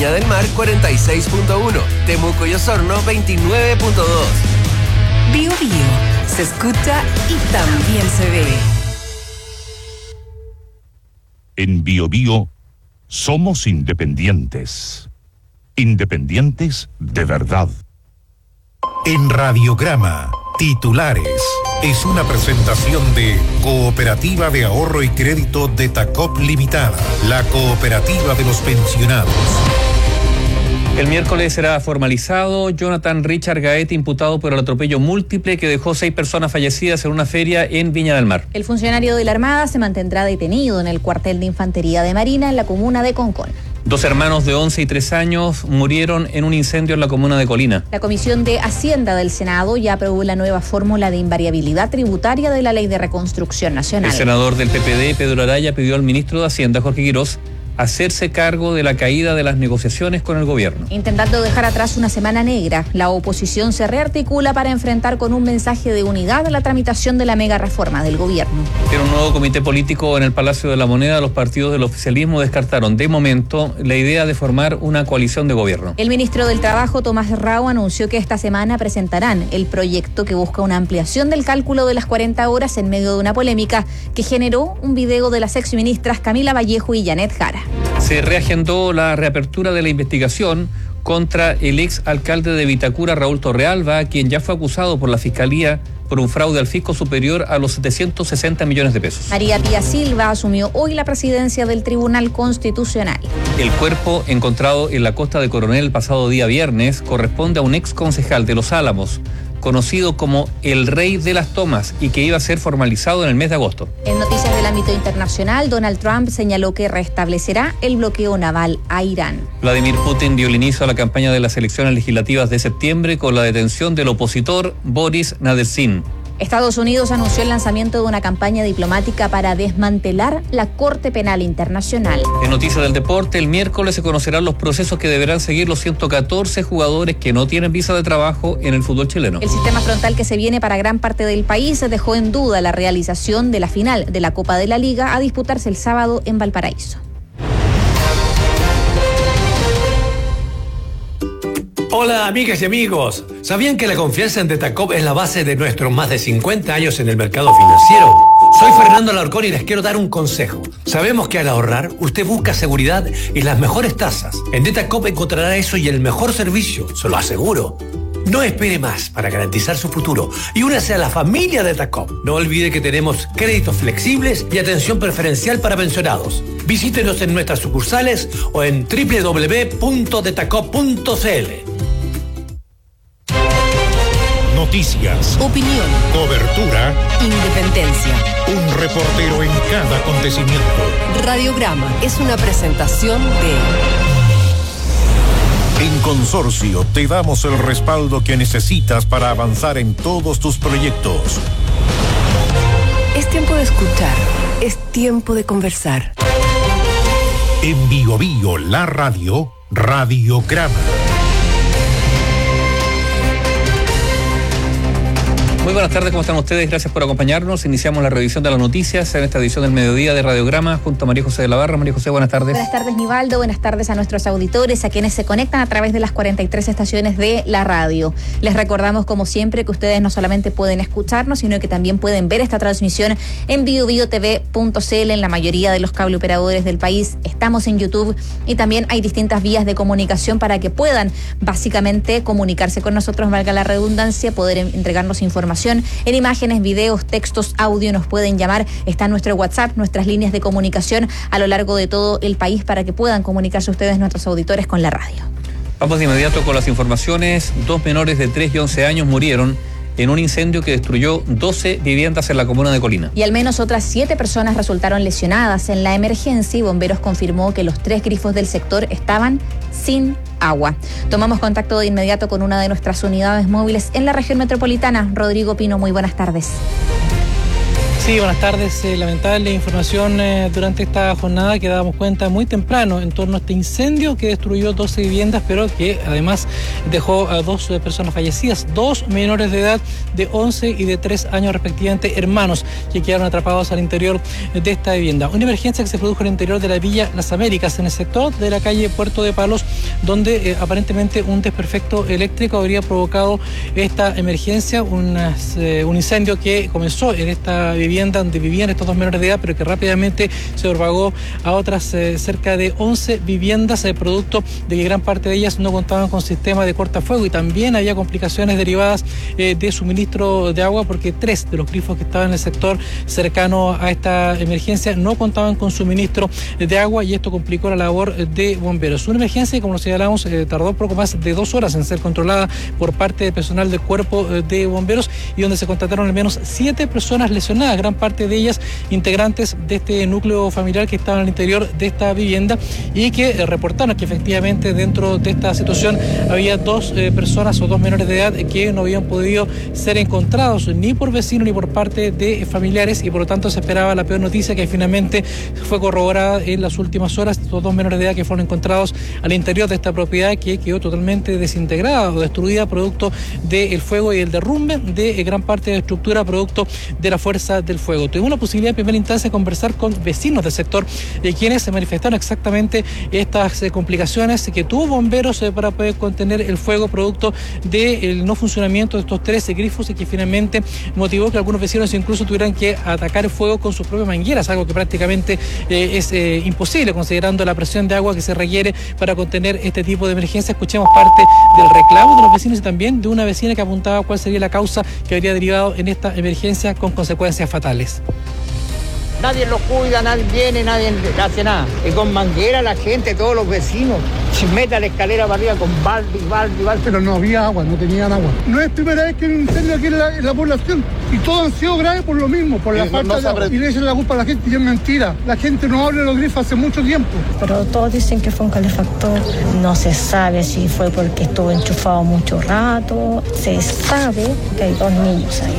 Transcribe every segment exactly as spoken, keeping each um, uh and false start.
Viña del Mar cuarenta y seis punto uno, Temuco y Osorno veintinueve punto dos. Bio Bio, se escucha y también se ve. En Bio Bio somos independientes. Independientes de verdad. En Radiograma, titulares. Es una presentación de Cooperativa de Ahorro y Crédito de Tacop Limitada, la cooperativa de los pensionados. El miércoles será formalizado Jonathan Richard Gaete, imputado por el atropello múltiple que dejó seis personas fallecidas en una feria en Viña del Mar. El funcionario de la Armada se mantendrá detenido en el cuartel de Infantería de Marina en la comuna de Concón. Dos hermanos de once y tres años murieron en un incendio en la comuna de Colina. La Comisión de Hacienda del Senado ya aprobó la nueva fórmula de invariabilidad tributaria de la Ley de Reconstrucción Nacional. El senador del P P D, Pedro Araya, pidió al ministro de Hacienda, Jorge Quirós, hacerse cargo de la caída de las negociaciones con el gobierno. Intentando dejar atrás una semana negra, la oposición se rearticula para enfrentar con un mensaje de unidad la tramitación de la mega reforma del gobierno. En un nuevo comité político en el Palacio de la Moneda, los partidos del oficialismo descartaron de momento la idea de formar una coalición de gobierno. El ministro del Trabajo, Tomás Rao, anunció que esta semana presentarán el proyecto que busca una ampliación del cálculo de las cuarenta horas en medio de una polémica que generó un video de las exministras Camila Vallejo y Janet Jara. Se reagendó la reapertura de la investigación contra el ex alcalde de Vitacura, Raúl Torrealba, quien ya fue acusado por la Fiscalía por un fraude al fisco superior a los setecientos sesenta millones de pesos. María Pía Silva asumió hoy la presidencia del Tribunal Constitucional. El cuerpo encontrado en la costa de Coronel el pasado día viernes corresponde a un ex concejal de Los Álamos, conocido como el Rey de las Tomas y que iba a ser formalizado en el mes de agosto. En noticias del ámbito internacional, Donald Trump señaló que restablecerá el bloqueo naval a Irán. Vladimir Putin dio el inicio a la campaña de las elecciones legislativas de septiembre con la detención del opositor Boris Nadezhdin. Estados Unidos anunció el lanzamiento de una campaña diplomática para desmantelar la Corte Penal Internacional. En noticias del deporte, el miércoles se conocerán los procesos que deberán seguir los ciento catorce jugadores que no tienen visa de trabajo en el fútbol chileno. El sistema frontal que se viene para gran parte del país dejó en duda la realización de la final de la Copa de la Liga a disputarse el sábado en Valparaíso. Hola amigas y amigos, ¿sabían que la confianza en Detacop es la base de nuestros más de cincuenta años en el mercado financiero? Soy Fernando Alarcón y les quiero dar un consejo. Sabemos que al ahorrar, usted busca seguridad y las mejores tasas. En Detacop encontrará eso y el mejor servicio, se lo aseguro. No espere más para garantizar su futuro y únase a la familia de Detacop. No olvide que tenemos créditos flexibles y atención preferencial para pensionados. Visítenos en nuestras sucursales o en doble u doble u doble u punto detacop punto c l. Noticias, opinión, cobertura, independencia. Un reportero en cada acontecimiento. Radiograma es una presentación de... En Consorcio te damos el respaldo que necesitas para avanzar en todos tus proyectos. Es tiempo de escuchar, es tiempo de conversar. En Bio Bio, la radio, Radiograma. Muy buenas tardes, ¿cómo están ustedes? Gracias por acompañarnos. Iniciamos la revisión de las noticias en esta edición del mediodía de Radiograma junto a María José de la Barra. María José, buenas tardes. Buenas tardes, Nivaldo. Buenas tardes a nuestros auditores, a quienes se conectan a través de las cuarenta y tres estaciones de la radio. Les recordamos, como siempre, que ustedes no solamente pueden escucharnos, sino que también pueden ver esta transmisión en bio bio t v punto c l en la mayoría de los cable operadores del país. Estamos en YouTube y también hay distintas vías de comunicación para que puedan básicamente comunicarse con nosotros, valga la redundancia, poder entregarnos información en imágenes, videos, textos, audio. Nos pueden llamar, está nuestro WhatsApp, nuestras líneas de comunicación a lo largo de todo el país para que puedan comunicarse ustedes, nuestros auditores, con la radio. Vamos de inmediato con las informaciones. Dos menores de tres y once años murieron en un incendio que destruyó doce viviendas en la comuna de Colina. Y al menos otras siete personas resultaron lesionadas. En la emergencia, y Bomberos confirmó que los tres grifos del sector estaban sin agua. Tomamos contacto de inmediato con una de nuestras unidades móviles en la región metropolitana. Rodrigo Pino, muy buenas tardes. Sí, buenas tardes. Eh, lamentable información eh, durante esta jornada que dábamos cuenta muy temprano en torno a este incendio que destruyó doce viviendas, pero que además dejó a dos eh, personas fallecidas, dos menores de edad de once y de tres años respectivamente, hermanos, que quedaron atrapados al interior de esta vivienda. Una emergencia que se produjo en el interior de la Villa Las Américas, en el sector de la calle Puerto de Palos, donde eh, aparentemente un desperfecto eléctrico habría provocado esta emergencia, unas, eh, un incendio que comenzó en esta vivienda donde vivían estos dos menores de edad, pero que rápidamente se propagó a otras eh, cerca de once viviendas, eh, producto de que gran parte de ellas no contaban con sistema de cortafuego, y también había complicaciones derivadas eh, de suministro de agua, porque tres de los grifos que estaban en el sector cercano a esta emergencia no contaban con suministro de agua, y esto complicó la labor de bomberos. Una emergencia que, como lo señalamos, eh, tardó poco más de dos horas en ser controlada por parte del personal del cuerpo eh, de bomberos, y donde se constataron al menos siete personas lesionadas, gran parte de ellas integrantes de este núcleo familiar que estaban al interior de esta vivienda, y que eh, reportaron que efectivamente dentro de esta situación había dos eh, personas o dos menores de edad que no habían podido ser encontrados ni por vecinos ni por parte de familiares, y por lo tanto se esperaba la peor noticia, que finalmente fue corroborada en las últimas horas. Estos dos menores de edad que fueron encontrados al interior de esta propiedad, que quedó totalmente desintegrada o destruida producto del fuego y el derrumbe de eh, gran parte de la estructura producto de la fuerza del fuego. Tuvimos la posibilidad en primera instancia de conversar con vecinos del sector, eh, quienes se manifestaron exactamente estas eh, complicaciones que tuvo bomberos eh, para poder contener el fuego producto del no funcionamiento de estos trece grifos, y que finalmente motivó que algunos vecinos incluso tuvieran que atacar el fuego con sus propias mangueras, algo que prácticamente eh, es eh, imposible considerando la presión de agua que se requiere para contener este tipo de emergencia. Escuchemos parte del reclamo de los vecinos y también de una vecina que apuntaba cuál sería la causa que habría derivado en esta emergencia con consecuencias fatales. Nadie los cuida, nadie viene, nadie hace nada. Y con manguera la gente, todos los vecinos, se mete a la escalera para arriba con balde, balde, balde. Pero no había agua, no tenían agua. No es primera vez que hay un incendio aquí en la, en la población. Y todos han sido graves por lo mismo, por la falta no de agua. Y le echan la culpa a la gente, y es mentira. La gente no abre los grifos hace mucho tiempo. Pero todos dicen que fue un calefactor. No se sabe si fue porque estuvo enchufado mucho rato. Se sabe que hay dos niños ahí.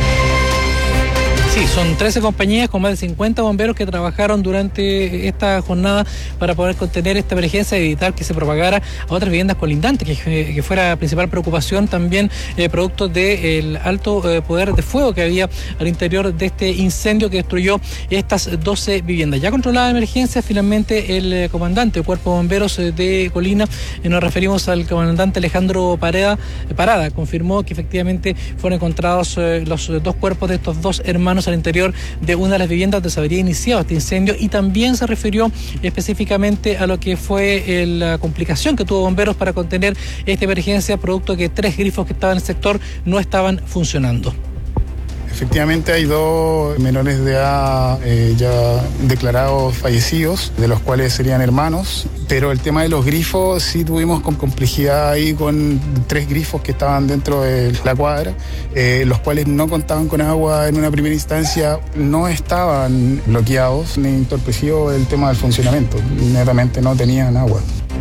Sí, son trece compañías con más de cincuenta bomberos que trabajaron durante esta jornada para poder contener esta emergencia y evitar que se propagara a otras viviendas colindantes, que, que fuera la principal preocupación también eh, producto del alto eh, poder de fuego que había al interior de este incendio que destruyó estas doce viviendas. Ya controlada la emergencia, finalmente el eh, comandante del Cuerpo de Bomberos eh, de Colina, eh, nos referimos al comandante Alejandro Parada, eh, Parada, confirmó que efectivamente fueron encontrados eh, los dos cuerpos de estos dos hermanos al interior de una de las viviendas donde se habría iniciado este incendio, y también se refirió específicamente a lo que fue la complicación que tuvo bomberos para contener esta emergencia, producto que tres grifos que estaban en el sector no estaban funcionando. Efectivamente hay dos menores de edad eh, ya declarados fallecidos, de los cuales serían hermanos, pero el tema de los grifos sí tuvimos con complejidad ahí con tres grifos que estaban dentro de la cuadra, eh, los cuales no contaban con agua en una primera instancia, no estaban bloqueados ni entorpecido el tema del funcionamiento, netamente no tenían agua.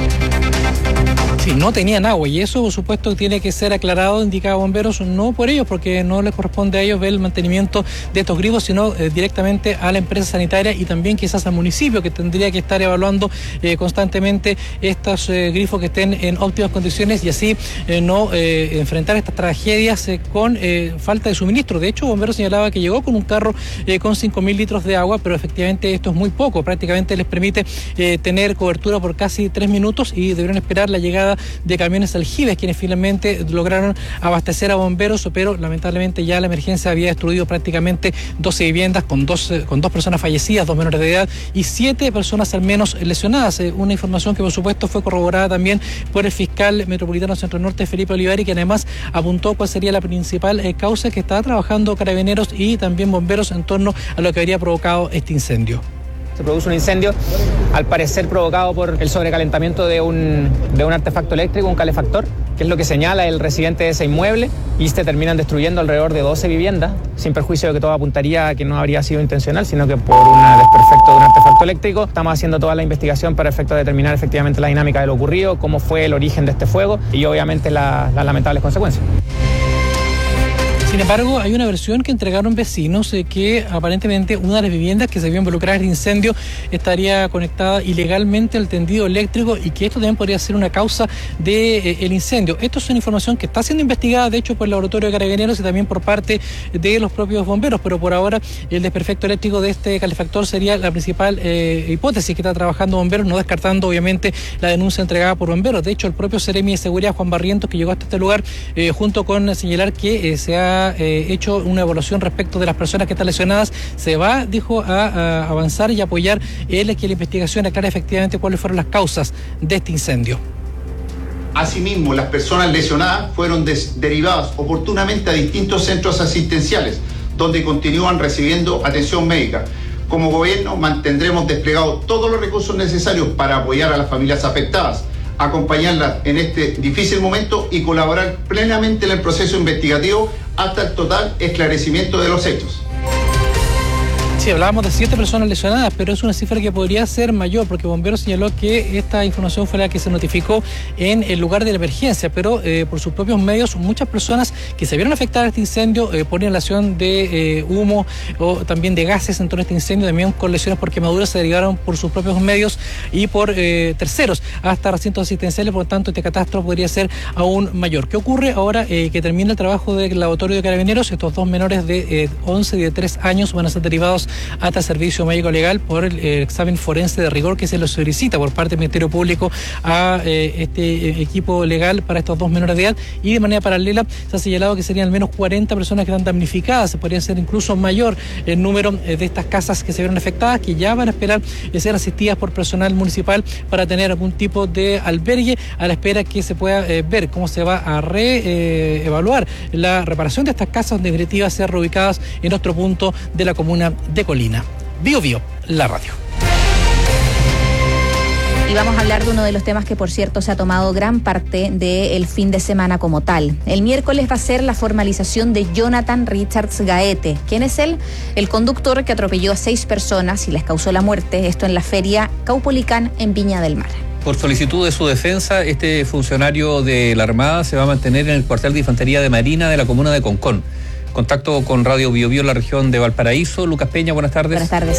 Sí, no tenían agua, y eso por supuesto tiene que ser aclarado, indicaba bomberos, no por ellos, porque no les corresponde a ellos ver el mantenimiento de estos grifos, sino eh, directamente a la empresa sanitaria y también quizás al municipio, que tendría que estar evaluando eh, constantemente estos eh, grifos que estén en óptimas condiciones, y así eh, no eh, enfrentar estas tragedias eh, con eh, falta de suministro. De hecho, bomberos señalaba que llegó con un carro eh, con cinco mil litros de agua, pero efectivamente esto es muy poco, prácticamente les permite eh, tener cobertura por casi tres minutos, y deberán esperar la llegada de camiones aljibes, quienes finalmente lograron abastecer a bomberos, pero lamentablemente ya la emergencia había destruido prácticamente doce viviendas con dos, con dos personas fallecidas, dos menores de edad y siete personas al menos lesionadas. Una información que por supuesto fue corroborada también por el fiscal metropolitano Centro Norte, Felipe Olivari, que además apuntó cuál sería la principal eh, causa que estaba trabajando Carabineros y también bomberos en torno a lo que habría provocado este incendio. Se produce un incendio, al parecer provocado por el sobrecalentamiento de un, de un artefacto eléctrico, un calefactor, que es lo que señala el residente de ese inmueble, y se terminan destruyendo alrededor de doce viviendas, sin perjuicio de que todo apuntaría a que no habría sido intencional, sino que por un desperfecto de un artefacto eléctrico. Estamos haciendo toda la investigación para efecto de determinar efectivamente la dinámica de lo ocurrido, cómo fue el origen de este fuego y obviamente la, las lamentables consecuencias. Sin embargo, hay una versión que entregaron vecinos eh, que aparentemente una de las viviendas que se vio involucrada en el incendio estaría conectada ilegalmente al tendido eléctrico y que esto también podría ser una causa del de, eh, incendio. Esto es una información que está siendo investigada, de hecho, por el Laboratorio de Carabineros y también por parte de los propios bomberos, pero por ahora el desperfecto eléctrico de este calefactor sería la principal eh, hipótesis que está trabajando bomberos, no descartando obviamente la denuncia entregada por bomberos. De hecho, el propio Seremi de Seguridad, Juan Barrientos, que llegó hasta este lugar, eh, junto con señalar que eh, se ha eh, hecho una evaluación respecto de las personas que están lesionadas, se va, dijo, a, a avanzar y apoyar el que la investigación aclare efectivamente cuáles fueron las causas de este incendio. Asimismo, las personas lesionadas fueron des- derivadas oportunamente a distintos centros asistenciales, donde continúan recibiendo atención médica. Como gobierno mantendremos desplegados todos los recursos necesarios para apoyar a las familias afectadas, acompañarlas en este difícil momento y colaborar plenamente en el proceso investigativo hasta el total esclarecimiento de los hechos. Sí, hablábamos de siete personas lesionadas, pero es una cifra que podría ser mayor, porque Bomberos señaló que esta información fue la que se notificó en el lugar de la emergencia, pero eh, por sus propios medios, muchas personas que se vieron afectadas a este incendio eh, por inhalación de eh, humo o también de gases en torno a este incendio, también con lesiones por quemaduras, se derivaron por sus propios medios y por eh, terceros hasta recintos asistenciales. Por lo tanto, este catastro podría ser aún mayor. ¿Qué ocurre ahora eh, que termina el trabajo del Laboratorio de Carabineros? Estos dos menores de eh, once y de tres años van a ser derivados hasta servicio médico legal por el, el examen forense de rigor que se lo solicita por parte del Ministerio Público a eh, este eh, equipo legal para estos dos menores de edad, y de manera paralela se ha señalado que serían al menos cuarenta personas que están damnificadas. Se podría ser incluso mayor el número eh, de estas casas que se vieron afectadas, que ya van a esperar eh, ser asistidas por personal municipal para tener algún tipo de albergue, a la espera que se pueda eh, ver cómo se va a reevaluar eh, la reparación de estas casas, en definitiva ser reubicadas en otro punto de la comuna de Colina. Bio Bio, la radio. Y vamos a hablar de uno de los temas que, por cierto, se ha tomado gran parte del fin de semana como tal. El miércoles va a ser la formalización de Jonathan Richards Gaete. ¿Quién es él? El conductor que atropelló a seis personas y les causó la muerte, esto en la feria Caupolicán en Viña del Mar. Por solicitud de su defensa, este funcionario de la Armada se va a mantener en el cuartel de Infantería de Marina de la comuna de Concón. Contacto con Radio Bio Bio en la región de Valparaíso. Lucas Peña, buenas tardes. Buenas tardes.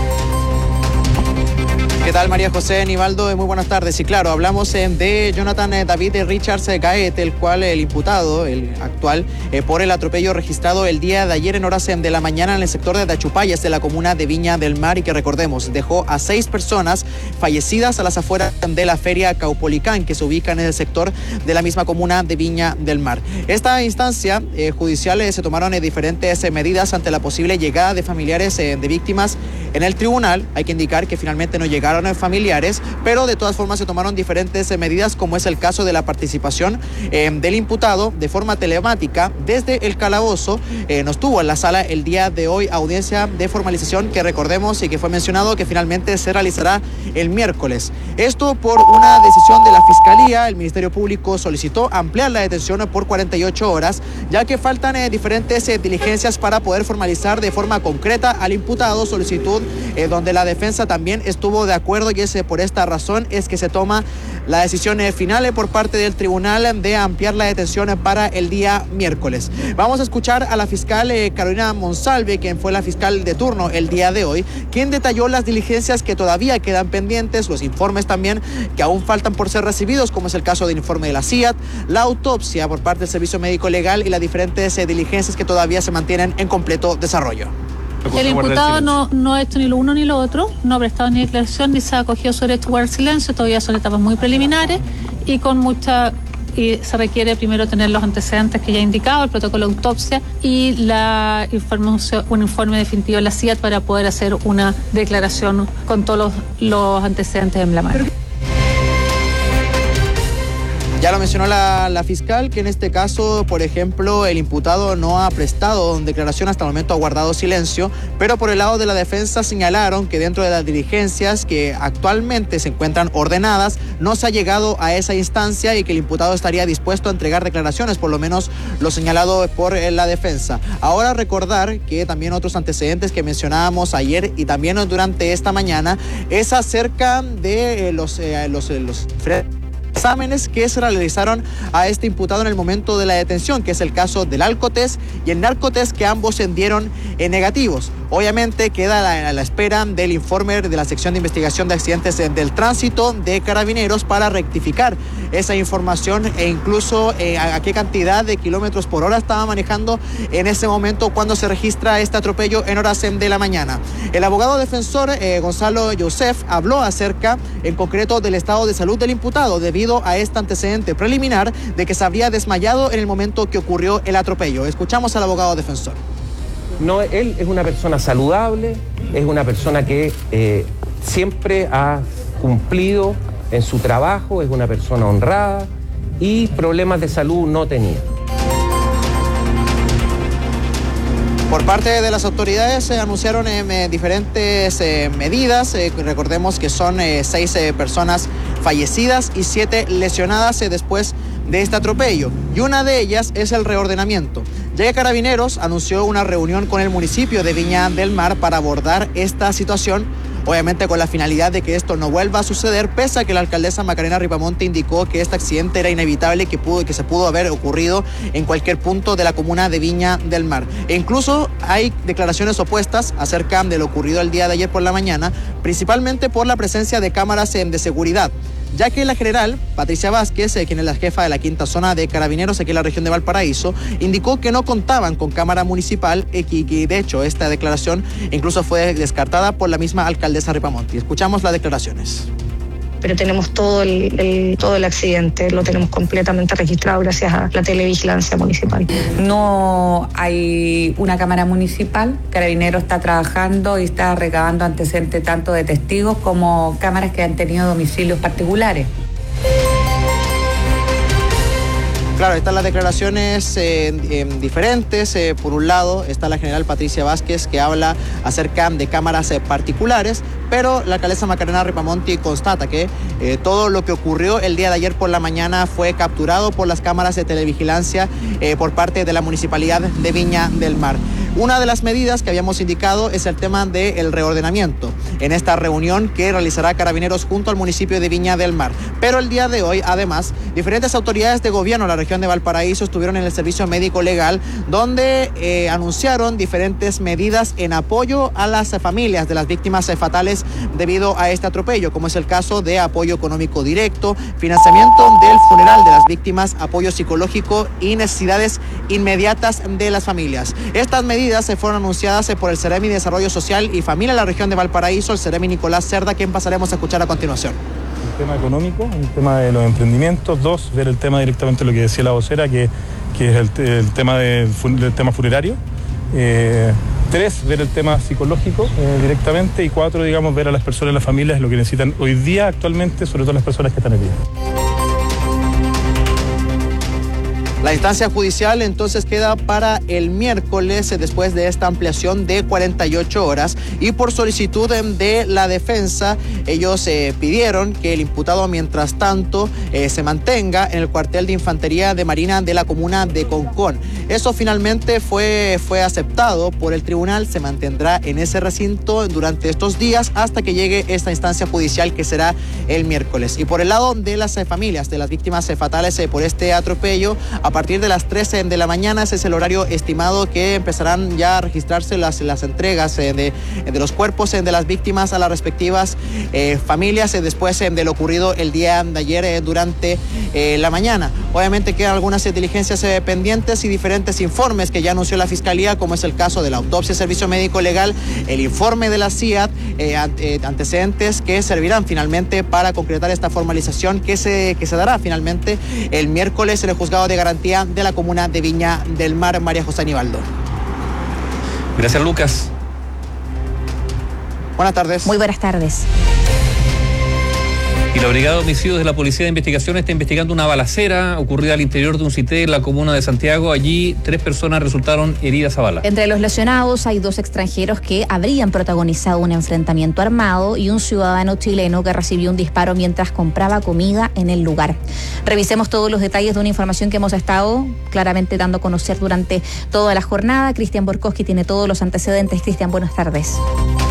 ¿Qué tal, María José, Nivaldo? Muy buenas tardes. Y claro, hablamos eh, de Jonathan eh, David Richards Gaete, el cual el imputado, el actual, eh, por el atropello registrado el día de ayer en horas eh, de la mañana en el sector de Tachupayas de la comuna de Viña del Mar, y que recordemos, dejó a seis personas fallecidas a las afueras de la feria Caupolicán, que se ubica en el sector de la misma comuna de Viña del Mar. Esta instancia eh, judicial eh, se tomaron eh, diferentes eh, medidas ante la posible llegada de familiares eh, de víctimas en el tribunal. Hay que indicar que finalmente no llegaron familiares, pero de todas formas se tomaron diferentes eh, medidas, como es el caso de la participación eh, del imputado de forma telemática desde el calabozo. Eh, nos tuvo en la sala el día de hoy audiencia de formalización, que recordemos y que fue mencionado que finalmente se realizará el miércoles. Esto por una decisión de la Fiscalía. El Ministerio Público solicitó ampliar la detención por cuarenta y ocho horas, ya que faltan eh, diferentes eh, diligencias para poder formalizar de forma concreta al imputado, solicitud eh, donde la defensa también estuvo de acuerdo, y es por esta razón es que se toma la decisión final por parte del tribunal de ampliar la detención para el día miércoles. Vamos a escuchar a la fiscal eh, Carolina Monsalve, quien fue la fiscal de turno el día de hoy, quien detalló las diligencias que todavía quedan pendientes, los informes también que aún faltan por ser recibidos, como es el caso del informe de la C I A T, la autopsia por parte del Servicio Médico Legal y las diferentes eh, diligencias que todavía se mantienen en completo desarrollo. El imputado no, no ha hecho ni lo uno ni lo otro, no ha prestado ni declaración ni se ha acogido sobre esto guardar silencio. Todavía son etapas muy preliminares y con mucha y se requiere primero tener los antecedentes que ya he indicado, el protocolo de autopsia y la información, un informe definitivo de la C I A T para poder hacer una declaración con todos los, los antecedentes en la mano. Ya lo mencionó la, la fiscal, que en este caso, por ejemplo, el imputado no ha prestado declaración, hasta el momento ha guardado silencio, pero por el lado de la defensa señalaron que dentro de las diligencias que actualmente se encuentran ordenadas, no se ha llegado a esa instancia y que el imputado estaría dispuesto a entregar declaraciones, por lo menos lo señalado por la defensa. Ahora recordar que también otros antecedentes que mencionábamos ayer y también durante esta mañana es acerca de los... Eh, los, los exámenes que se realizaron a este imputado en el momento de la detención, que es el caso del alcotest y el narcotest, que ambos se dieron eh, negativos. Obviamente queda a la, a la espera del informe de la sección de investigación de accidentes de, del tránsito de Carabineros para rectificar esa información e incluso eh, a, a qué cantidad de kilómetros por hora estaba manejando en ese momento cuando se registra este atropello en horas de la mañana. El abogado defensor eh, Gonzalo Joseph habló acerca en concreto del estado de salud del imputado debido a este antecedente preliminar de que se habría desmayado en el momento que ocurrió el atropello. Escuchamos al abogado defensor. No, él es una persona saludable, es una persona que eh, siempre ha cumplido en su trabajo, es una persona honrada y problemas de salud no tenía. Por parte de las autoridades se eh, anunciaron eh, diferentes eh, medidas. Eh, recordemos que son eh, seis eh, personas fallecidas y siete lesionadas eh, después de este atropello. Y una de ellas es el reordenamiento. Ya que Carabineros anunció una reunión con el municipio de Viña del Mar para abordar esta situación, obviamente con la finalidad de que esto no vuelva a suceder, pese a que la alcaldesa Macarena Ripamonte indicó que este accidente era inevitable y que, pudo, que se pudo haber ocurrido en cualquier punto de la comuna de Viña del Mar. E incluso hay declaraciones opuestas acerca de lo ocurrido el día de ayer por la mañana, principalmente por la presencia de cámaras de seguridad, ya que la general Patricia Vázquez, eh, quien es la jefa de la quinta zona de Carabineros aquí en la región de Valparaíso, indicó que no contaban con cámara municipal y que, que de hecho esta declaración incluso fue descartada por la misma alcaldesa Ripamonti. Escuchamos las declaraciones. Pero tenemos todo el, el, todo el accidente, lo tenemos completamente registrado gracias a la televigilancia municipal. No hay una cámara municipal, Carabineros está trabajando y está recabando antecedentes tanto de testigos como cámaras que han tenido domicilios particulares. Claro, están las declaraciones eh, eh, diferentes. Eh, por un lado está la general Patricia Vázquez, que habla acerca de cámaras eh, particulares, pero la alcaldesa Macarena Ripamonti constata que eh, todo lo que ocurrió el día de ayer por la mañana fue capturado por las cámaras de televigilancia eh, por parte de la Municipalidad de Viña del Mar. Una de las medidas que habíamos indicado es el tema del reordenamiento en esta reunión que realizará Carabineros junto al municipio de Viña del Mar. Pero el día de hoy, además, diferentes autoridades de gobierno de la región de Valparaíso estuvieron en el servicio médico legal, donde eh, anunciaron diferentes medidas en apoyo a las familias de las víctimas fatales debido a este atropello, como es el caso de apoyo económico directo, financiamiento del funeral de las víctimas, apoyo psicológico y necesidades inmediatas de las familias. Estas medidas se fueron anunciadas por el Seremi de Desarrollo Social y Familia de la región de Valparaíso, el Seremi Nicolás Cerda, quien pasaremos a escuchar a continuación. El tema económico, el tema de los emprendimientos. Dos, ver el tema directamente, lo que decía la vocera, que, que es el, el tema de, del tema funerario. Eh, tres, ver el tema psicológico eh, directamente. Y cuatro, digamos, ver a las personas, las familias, lo que necesitan hoy día actualmente, sobre todo las personas que están heridas. La instancia judicial entonces queda para el miércoles después de esta ampliación de cuarenta y ocho horas y por solicitud de la defensa ellos eh, pidieron que el imputado mientras tanto eh, se mantenga en el cuartel de infantería de Marina de la comuna de Concón. Eso finalmente fue, fue aceptado por el tribunal, se mantendrá en ese recinto durante estos días hasta que llegue esta instancia judicial que será el miércoles. Y por el lado de las eh, familias de las víctimas eh, fatales eh, por este atropello, a partir de las trece de la mañana, ese es el horario estimado que empezarán ya a registrarse las, las entregas eh, de, de los cuerpos eh, de las víctimas a las respectivas eh, familias eh, después eh, de lo ocurrido el día de ayer eh, durante eh, la mañana. Obviamente quedan algunas eh, diligencias eh, pendientes y diferentes informes que ya anunció la Fiscalía, como es el caso de la autopsia, servicio médico legal, el informe de la C I A D, eh, ante, antecedentes que servirán finalmente para concretar esta formalización que se, que se dará finalmente el miércoles en el juzgado de garantía de la comuna de Viña del Mar. María José Aníbaldo. Gracias, Lucas. Buenas tardes. Muy buenas tardes. Y la Brigada de Homicidios de la Policía de Investigación está investigando una balacera ocurrida al interior de un cité en la comuna de Santiago. Allí tres personas resultaron heridas a bala. Entre los lesionados hay dos extranjeros que habrían protagonizado un enfrentamiento armado y un ciudadano chileno que recibió un disparo mientras compraba comida en el lugar. Revisemos todos los detalles de una información que hemos estado claramente dando a conocer durante toda la jornada. Cristian Borkowski tiene todos los antecedentes. Cristian, buenas tardes.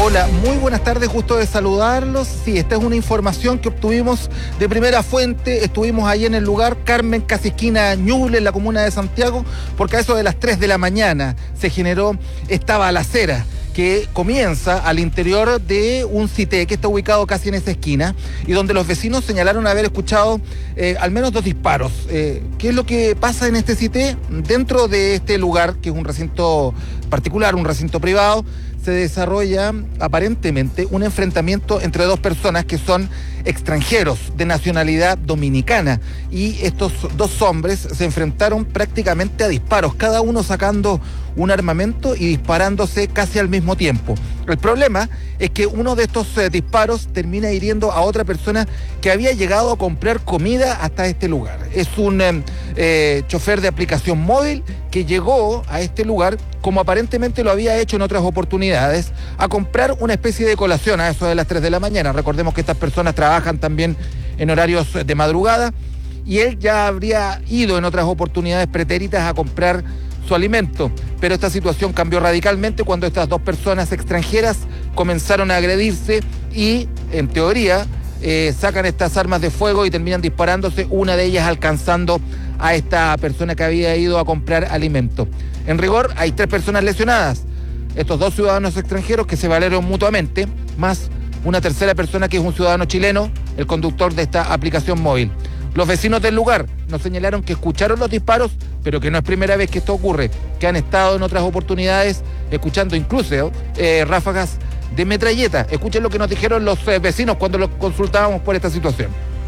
Hola, muy buenas tardes, gusto de saludarlos. Sí, esta es una información que obtuvimos de primera fuente. Estuvimos ahí en el lugar, Carmen, casi esquina Ñuble, en la comuna de Santiago, porque a eso de las tres de la mañana se generó esta balacera que comienza al interior de un cité que está ubicado casi en esa esquina y donde los vecinos señalaron haber escuchado eh, al menos dos disparos. Eh, ¿Qué es lo que pasa en este cité? Dentro de este lugar, que es un recinto particular, un recinto privado, se desarrolla aparentemente un enfrentamiento entre dos personas que son extranjeros de nacionalidad dominicana, y estos dos hombres se enfrentaron prácticamente a disparos, cada uno sacando un armamento y disparándose casi al mismo tiempo. El problema es que uno de estos eh, disparos termina hiriendo a otra persona que había llegado a comprar comida hasta este lugar. Es un eh, eh, chofer de aplicación móvil que llegó a este lugar, como aparentemente lo había hecho en otras oportunidades, a comprar una especie de colación a eso de las tres de la mañana. Recordemos que estas personas trabajan también en horarios de madrugada, y él ya habría ido en otras oportunidades pretéritas a comprar su alimento, pero esta situación cambió radicalmente cuando estas dos personas extranjeras comenzaron a agredirse y, en teoría, eh, sacan estas armas de fuego y terminan disparándose, una de ellas alcanzando a esta persona que había ido a comprar alimento. En rigor, hay tres personas lesionadas, estos dos ciudadanos extranjeros que se valieron mutuamente, más una tercera persona que es un ciudadano chileno, el conductor de esta aplicación móvil. Los vecinos del lugar nos señalaron que escucharon los disparos, pero que no es primera vez que esto ocurre, que han estado en otras oportunidades escuchando incluso eh, ráfagas de metralleta. Escuchen lo que nos dijeron los eh, vecinos cuando los consultábamos por esta situación.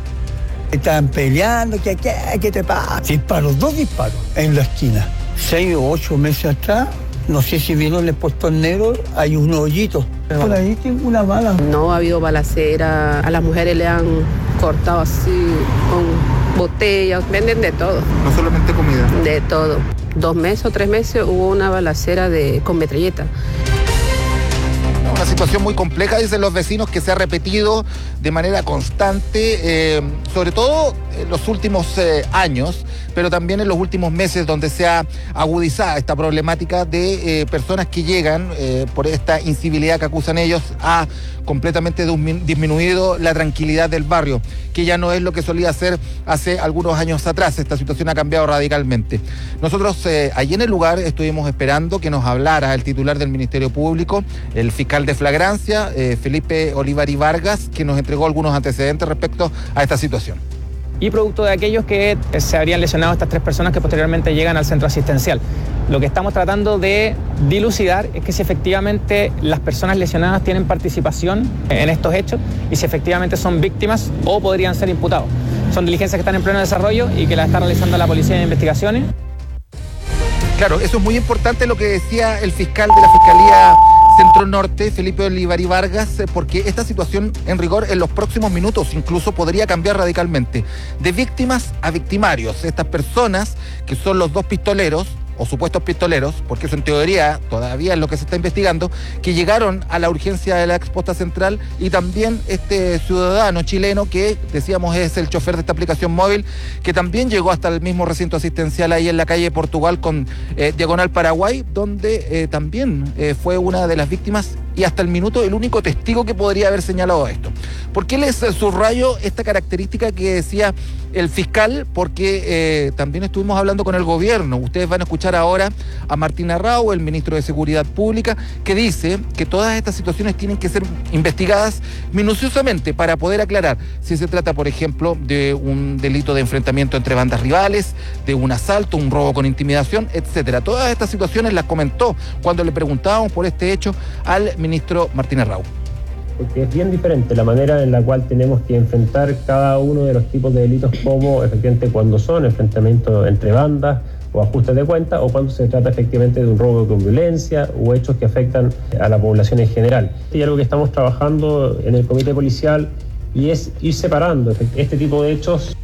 Estaban peleando, ¿qué, qué, qué te pasa? Disparos, dos disparos en la esquina. Seis o ocho meses atrás, no sé si vieron el puesto negro, hay un hoyito. Por ahí tengo una bala. No ha habido balacera, a las mujeres le han cortado así con botellas, venden de todo. No solamente comida. De todo. Dos meses o tres meses hubo una balacera de, con metralleta. Una situación muy compleja, dicen los vecinos, que se ha repetido de manera constante, eh, sobre todo en los últimos eh, años, pero también en los últimos meses, donde se ha agudizado esta problemática de eh, personas que llegan eh, por esta incivilidad que acusan ellos, a completamente disminuido la tranquilidad del barrio, que ya no es lo que solía ser hace algunos años atrás. Esta situación ha cambiado radicalmente. Nosotros eh, allí en el lugar estuvimos esperando que nos hablara el titular del Ministerio Público, el fiscal de flagrancia, eh, Felipe Olivari Vargas, que nos entregó algunos antecedentes respecto a esta situación. Y producto de aquellos que se habrían lesionado estas tres personas que posteriormente llegan al centro asistencial. Lo que estamos tratando de dilucidar es que si efectivamente las personas lesionadas tienen participación en estos hechos y si efectivamente son víctimas o podrían ser imputados. Son diligencias que están en pleno desarrollo y que las está realizando la Policía de Investigaciones. Claro, eso es muy importante lo que decía el fiscal de la Fiscalía Centro Norte, Felipe Olivari Vargas, porque esta situación, en rigor, en los próximos minutos incluso podría cambiar radicalmente. De víctimas a victimarios. Estas personas, que son los dos pistoleros, o supuestos pistoleros, porque eso en teoría todavía es lo que se está investigando, que llegaron a la urgencia de la exposta central, y también este ciudadano chileno que, decíamos, es el chofer de esta aplicación móvil, que también llegó hasta el mismo recinto asistencial ahí en la calle Portugal con eh, Diagonal Paraguay, donde eh, también eh, fue una de las víctimas y hasta el minuto el único testigo que podría haber señalado esto. ¿Por qué les subrayo esta característica que decía el fiscal? Porque eh, también estuvimos hablando con el gobierno. Ustedes van a escuchar ahora a Martín Arrau, el ministro de Seguridad Pública, que dice que todas estas situaciones tienen que ser investigadas minuciosamente para poder aclarar si se trata, por ejemplo, de un delito de enfrentamiento entre bandas rivales, de un asalto, un robo con intimidación, etcétera. Todas estas situaciones las comentó cuando le preguntábamos por este hecho al ministro Martín Arrau. Porque es bien diferente la manera en la cual tenemos que enfrentar cada uno de los tipos de delitos, como efectivamente cuando son enfrentamientos entre bandas o ajustes de cuentas, o cuando se trata efectivamente de un robo con violencia o hechos que afectan a la población en general. Y algo que estamos trabajando en el comité policial y es ir separando este tipo de hechos.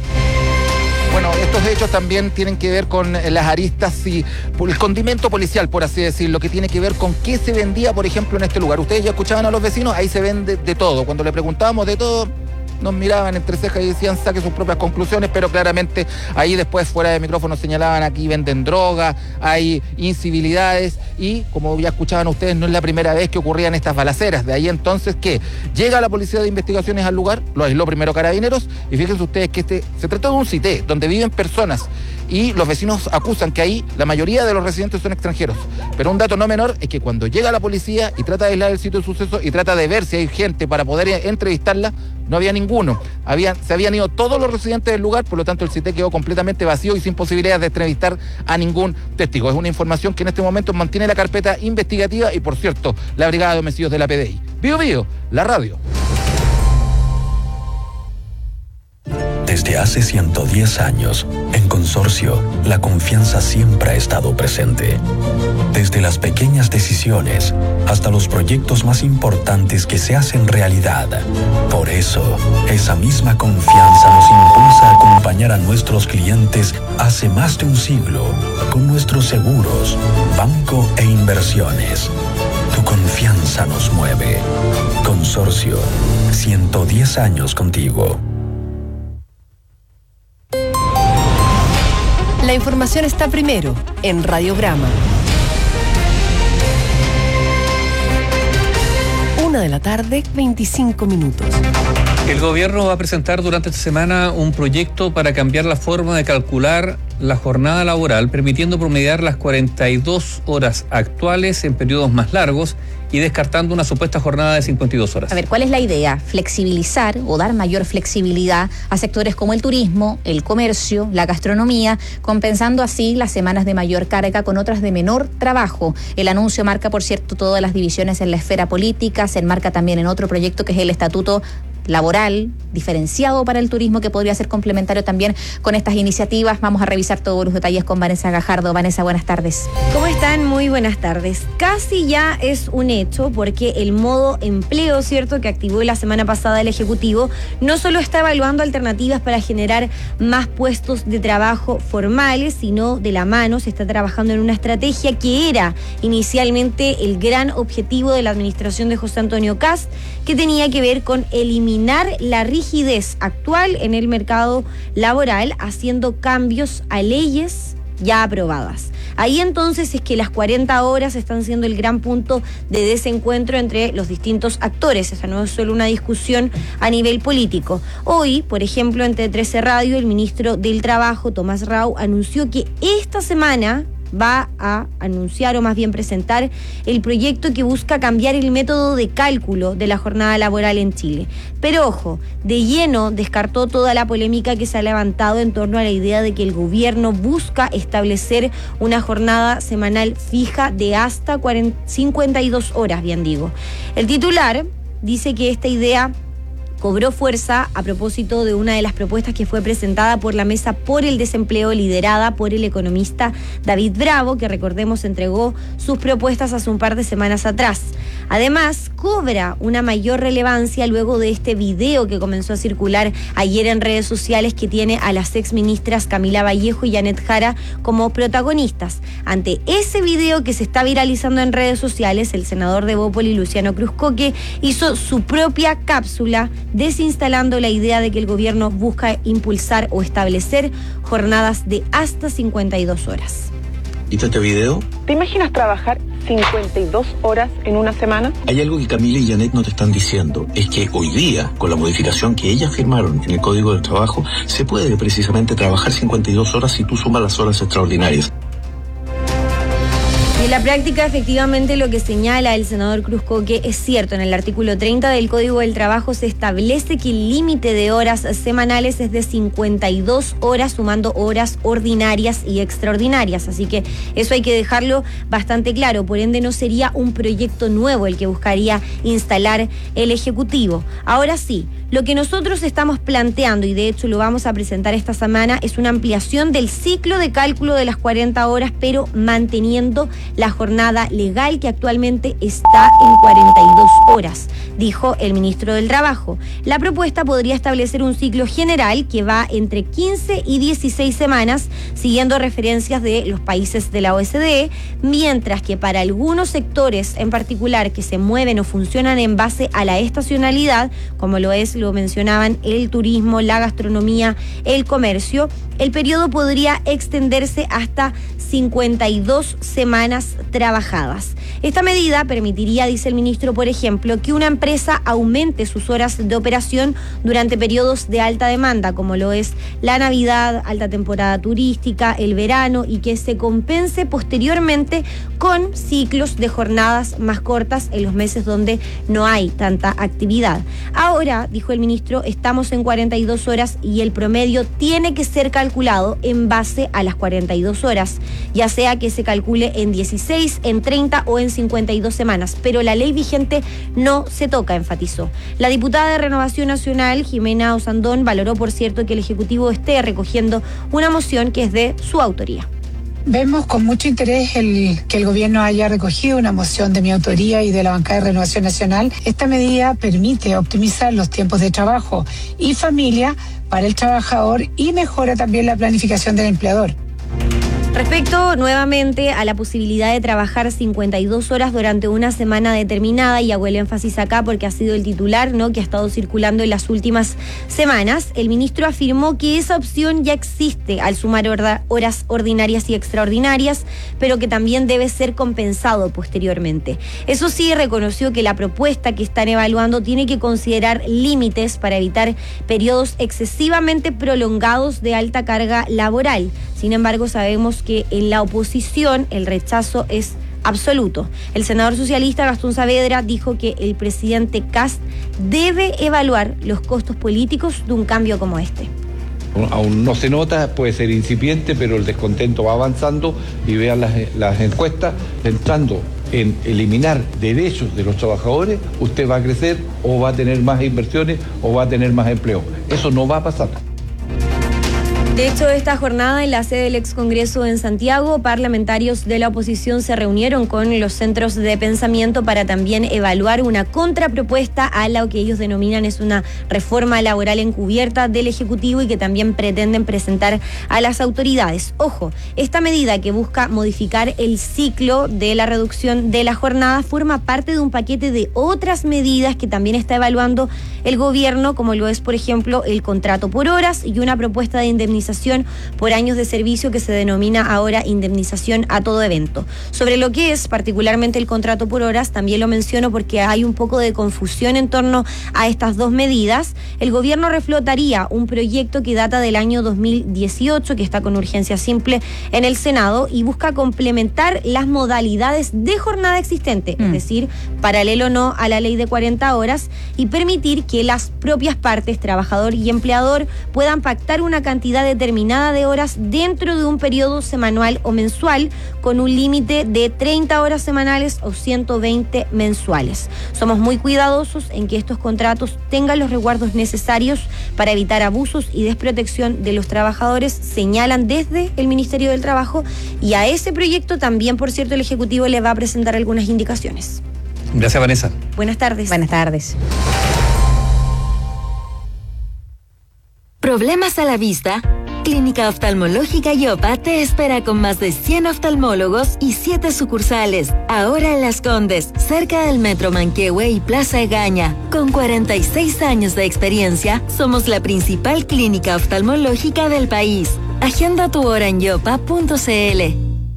Bueno, estos hechos también tienen que ver con las aristas y el condimento policial, por así decirlo, que tiene que ver con qué se vendía, por ejemplo, en este lugar. Ustedes ya escuchaban a los vecinos, ahí se vende de todo. Cuando le preguntábamos de todo, nos miraban entre cejas y decían saque sus propias conclusiones, pero claramente ahí después fuera de micrófono señalaban aquí venden droga, hay incivilidades y como ya escuchaban ustedes no es la primera vez que ocurrían estas balaceras. De ahí entonces que llega la Policía de Investigaciones al lugar, lo aisló primero Carabineros y fíjense ustedes que este se trató de un cité donde viven personas y los vecinos acusan que ahí la mayoría de los residentes son extranjeros. Pero un dato no menor es que cuando llega la policía y trata de aislar el sitio de suceso y trata de ver si hay gente para poder entrevistarla, no había ninguno. Habían, se habían ido todos los residentes del lugar, por lo tanto el cité quedó completamente vacío y sin posibilidades de entrevistar a ningún testigo. Es una información que en este momento mantiene la carpeta investigativa y, por cierto, la Brigada de Homicidios de la P D I. Bío Bío, la radio. Desde hace ciento diez años, en Consorcio, la confianza siempre ha estado presente. Desde las pequeñas decisiones hasta los proyectos más importantes que se hacen realidad. Por eso, esa misma confianza nos impulsa a acompañar a nuestros clientes hace más de un siglo con nuestros seguros, banco e inversiones. Tu confianza nos mueve. Consorcio, ciento diez años contigo. La información está primero en Radiograma. Una de la tarde, veinticinco minutos. El gobierno va a presentar durante esta semana un proyecto para cambiar la forma de calcular la jornada laboral, permitiendo promediar las cuarenta y dos horas actuales en periodos más largos y descartando una supuesta jornada de cincuenta y dos horas. A ver, ¿cuál es la idea? Flexibilizar o dar mayor flexibilidad a sectores como el turismo, el comercio, la gastronomía, compensando así las semanas de mayor carga con otras de menor trabajo. El anuncio marca, por cierto, todas las divisiones en la esfera política, se enmarca también en otro proyecto que es el Estatuto Laboral diferenciado para el turismo, que podría ser complementario también con estas iniciativas. Vamos a revisar todos los detalles con Vanessa Gajardo. Vanessa, buenas tardes. ¿Cómo están? Muy buenas tardes. Casi ya es un hecho porque el modo empleo, ¿cierto?, que activó la semana pasada el Ejecutivo, no solo está evaluando alternativas para generar más puestos de trabajo formales, sino de la mano se está trabajando en una estrategia que era inicialmente el gran objetivo de la administración de José Antonio Kast, que tenía que ver con eliminar la rigidez actual en el mercado laboral, haciendo cambios a leyes ya aprobadas. Ahí entonces es que las cuarenta horas están siendo el gran punto de desencuentro entre los distintos actores. Esa no es solo una discusión a nivel político. Hoy, por ejemplo, en T trece Radio, el ministro del Trabajo, Tomás Rau, anunció que esta semana va a anunciar o más bien presentar el proyecto que busca cambiar el método de cálculo de la jornada laboral en Chile. Pero ojo, de lleno descartó toda la polémica que se ha levantado en torno a la idea de que el gobierno busca establecer una jornada semanal fija de hasta cincuenta y dos horas, bien digo. El titular dice que esta idea cobró fuerza a propósito de una de las propuestas que fue presentada por la Mesa por el Desempleo, liderada por el economista David Bravo, que recordemos entregó sus propuestas hace un par de semanas atrás. Además, cobra una mayor relevancia luego de este video que comenzó a circular ayer en redes sociales, que tiene a las exministras Camila Vallejo y Janet Jara como protagonistas. Ante ese video que se está viralizando en redes sociales, el senador de Bópoli, Luciano Cruzcoque, hizo su propia cápsula desinstalando la idea de que el gobierno busca impulsar o establecer jornadas de hasta cincuenta y dos horas. ¿Viste este video? ¿Te imaginas trabajar cincuenta y dos horas en una semana? Hay algo que Camila y Janet no te están diciendo, es que hoy día, con la modificación que ellas firmaron en el Código del Trabajo, se puede precisamente trabajar cincuenta y dos horas si tú sumas las horas extraordinarias. Y en la práctica, efectivamente, lo que señala el senador Cruzcoque es cierto. En el artículo treinta del Código del Trabajo se establece que el límite de horas semanales es de cincuenta y dos horas, sumando horas ordinarias y extraordinarias. Así que eso hay que dejarlo bastante claro. Por ende, no sería un proyecto nuevo el que buscaría instalar el Ejecutivo. Ahora sí, lo que nosotros estamos planteando, y de hecho lo vamos a presentar esta semana, es una ampliación del ciclo de cálculo de las cuarenta horas, pero manteniendo la jornada legal que actualmente está en cuarenta y dos horas, dijo el ministro del Trabajo. La propuesta podría establecer un ciclo general que va entre quince y dieciséis semanas, siguiendo referencias de los países de la O E C D, mientras que para algunos sectores en particular que se mueven o funcionan en base a la estacionalidad, como lo es, lo mencionaban, el turismo, la gastronomía, el comercio, el periodo podría extenderse hasta cincuenta y dos semanas trabajadas. Esta medida permitiría, dice el ministro, por ejemplo, que una empresa aumente sus horas de operación durante periodos de alta demanda, como lo es la Navidad, alta temporada turística, el verano, y que se compense posteriormente con ciclos de jornadas más cortas en los meses donde no hay tanta actividad. Ahora, dijo el ministro, estamos en cuarenta y dos horas y el promedio tiene que ser calculado en base a las cuarenta y dos horas, ya sea que se calcule en dieciséis, en treinta o en cincuenta y dos semanas, pero la ley vigente no se toca, enfatizó. La diputada de Renovación Nacional, Jimena Osandón, valoró, por cierto, que el Ejecutivo esté recogiendo una moción que es de su autoría. Vemos con mucho interés el que el gobierno haya recogido una moción de mi autoría y de la bancada de Renovación Nacional. Esta medida permite optimizar los tiempos de trabajo y familia para el trabajador y mejora también la planificación del empleador. Respecto nuevamente a la posibilidad de trabajar cincuenta y dos horas durante una semana determinada, y hago el énfasis acá porque ha sido el titular, ¿no?, que ha estado circulando en las últimas semanas, el ministro afirmó que esa opción ya existe al sumar orda, horas ordinarias y extraordinarias, pero que también debe ser compensado posteriormente. Eso sí, reconoció que la propuesta que están evaluando tiene que considerar límites para evitar periodos excesivamente prolongados de alta carga laboral. Sin embargo, sabemos que en la oposición el rechazo es absoluto. El senador socialista Gastón Saavedra dijo que el presidente Kast debe evaluar los costos políticos de un cambio como este. Aún no se nota, puede ser incipiente, pero el descontento va avanzando y vean las, las encuestas, entrando en eliminar derechos de los trabajadores, usted va a crecer o va a tener más inversiones o va a tener más empleo. Eso no va a pasar. De hecho, esta jornada en la sede del ex Congreso en Santiago, parlamentarios de la oposición se reunieron con los centros de pensamiento para también evaluar una contrapropuesta a lo que ellos denominan es una reforma laboral encubierta del Ejecutivo y que también pretenden presentar a las autoridades. Ojo, esta medida que busca modificar el ciclo de la reducción de la jornada forma parte de un paquete de otras medidas que también está evaluando el gobierno, como lo es, por ejemplo, el contrato por horas y una propuesta de indemnización por años de servicio que se denomina ahora indemnización a todo evento. Sobre lo que es particularmente el contrato por horas, también lo menciono porque hay un poco de confusión en torno a estas dos medidas. El gobierno reflotaría un proyecto que data del año dos mil dieciocho, que está con urgencia simple en el Senado y busca complementar las modalidades de jornada existente, mm. es decir, paralelo no a la ley de cuarenta horas, y permitir que las propias partes, trabajador y empleador, puedan pactar una cantidad de determinada de horas dentro de un periodo semanal o mensual con un límite de treinta horas semanales o ciento veinte mensuales. Somos muy cuidadosos en que estos contratos tengan los resguardos necesarios para evitar abusos y desprotección de los trabajadores, señalan desde el Ministerio del Trabajo, y a ese proyecto también, por cierto, el Ejecutivo le va a presentar algunas indicaciones. Gracias, Vanessa. Buenas tardes. Buenas tardes. ¿Problemas a la vista? Clínica Oftalmológica Yopa te espera con más de cien oftalmólogos y siete sucursales. Ahora en Las Condes, cerca del Metro Manquehue y Plaza Egaña. Con cuarenta y seis años de experiencia, somos la principal clínica oftalmológica del país. Agenda tu hora en yopa punto cl.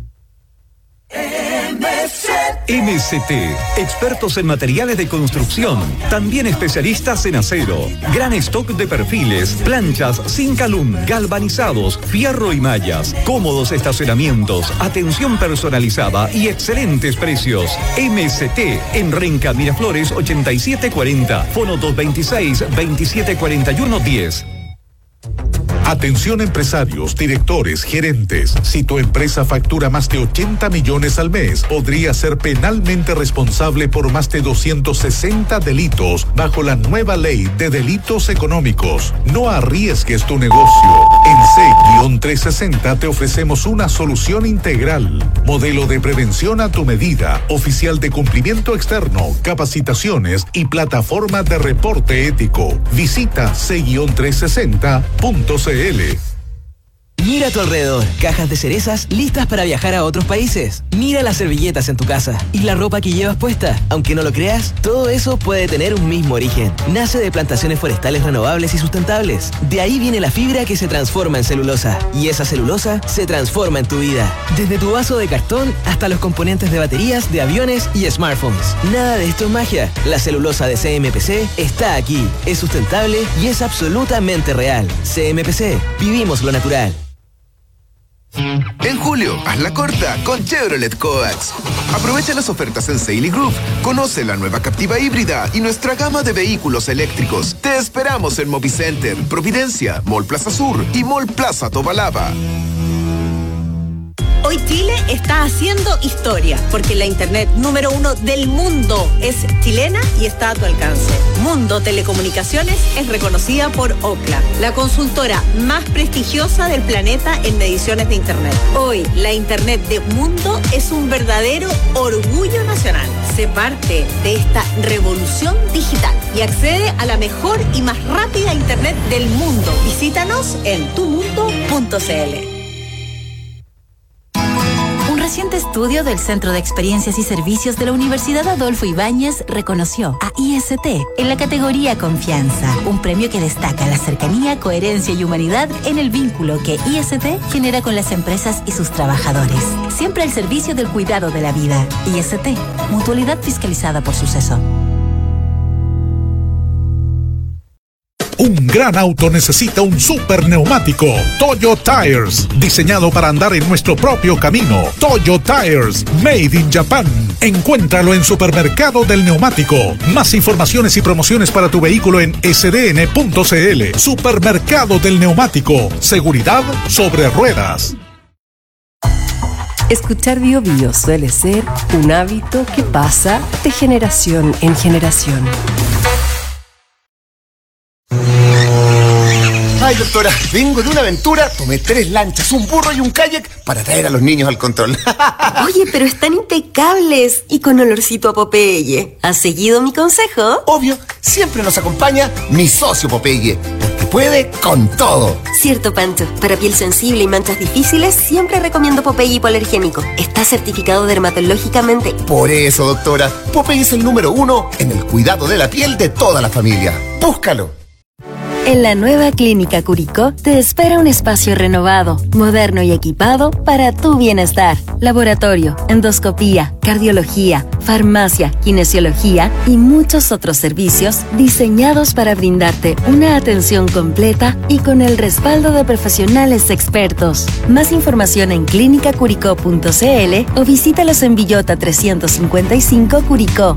M C T, expertos en materiales de construcción, también especialistas en acero, gran stock de perfiles, planchas, Zincalum, galvanizados, fierro y mallas, cómodos estacionamientos, atención personalizada y excelentes precios. M C T en Renca Miraflores ochenta y siete cuarenta, fono dos veintiséis, veintisiete cuarenta y uno diez. Atención empresarios, directores, gerentes. Si tu empresa factura más de ochenta millones al mes, podría ser penalmente responsable por más de doscientos sesenta delitos bajo la nueva ley de delitos económicos. No arriesgues tu negocio. En C trescientos sesenta te ofrecemos una solución integral. Modelo de prevención a tu medida, oficial de cumplimiento externo, capacitaciones y plataforma de reporte ético. Visita c trescientos sesenta punto c l. Mira a tu alrededor, cajas de cerezas listas para viajar a otros países. Mira las servilletas en tu casa y la ropa que llevas puesta. Aunque no lo creas, todo eso puede tener un mismo origen. Nace de plantaciones forestales renovables y sustentables. De ahí viene la fibra que se transforma en celulosa. Y esa celulosa se transforma en tu vida. Desde tu vaso de cartón hasta los componentes de baterías, de aviones y smartphones. Nada de esto es magia. La celulosa de C M P C está aquí. Es sustentable y es absolutamente real. C M P C. Vivimos lo natural. En julio, hazla corta con Chevrolet Coax. Aprovecha las ofertas en Sale y Group. Conoce la nueva Captiva híbrida y nuestra gama de vehículos eléctricos. Te esperamos en Movicenter, Providencia, Mall Plaza Sur y Mall Plaza Tobalaba. Hoy Chile está haciendo historia, porque la internet número uno del mundo es chilena y está a tu alcance. Mundo Telecomunicaciones es reconocida por Ookla, la consultora más prestigiosa del planeta en mediciones de internet. Hoy, la internet de Mundo es un verdadero orgullo nacional. Sé parte de esta revolución digital y accede a la mejor y más rápida internet del mundo. Visítanos en tu mundo punto c l. Un reciente estudio del Centro de Experiencias y Servicios de la Universidad Adolfo Ibáñez reconoció a I S T en la categoría Confianza, un premio que destaca la cercanía, coherencia y humanidad en el vínculo que I S T genera con las empresas y sus trabajadores. Siempre al servicio del cuidado de la vida. I S T, mutualidad fiscalizada por Suceso. Un gran auto necesita un super neumático. Toyo Tires, diseñado para andar en nuestro propio camino. Toyo Tires, made in Japan. Encuéntralo en Supermercado del Neumático. Más informaciones y promociones para tu vehículo en s d n punto c l. Supermercado del Neumático. Seguridad sobre ruedas. Escuchar Bio Bio suele ser un hábito que pasa de generación en generación. Ay, doctora, vengo de una aventura, tomé tres lanchas, un burro y un kayak para traer a los niños al control. Oye, pero están impecables y con olorcito a Popeye. ¿Has seguido mi consejo? Obvio, siempre nos acompaña mi socio Popeye, porque puede con todo. Cierto, Pancho. Para piel sensible y manchas difíciles, siempre recomiendo Popeye hipoalergénico. Está certificado dermatológicamente. Por eso, doctora, Popeye es el número uno en el cuidado de la piel de toda la familia. Búscalo. En la nueva Clínica Curicó te espera un espacio renovado, moderno y equipado para tu bienestar. Laboratorio, endoscopía, cardiología, farmacia, kinesiología y muchos otros servicios diseñados para brindarte una atención completa y con el respaldo de profesionales expertos. Más información en clínica curicó punto c l o visítalos en Villota trescientos cincuenta y cinco Curicó.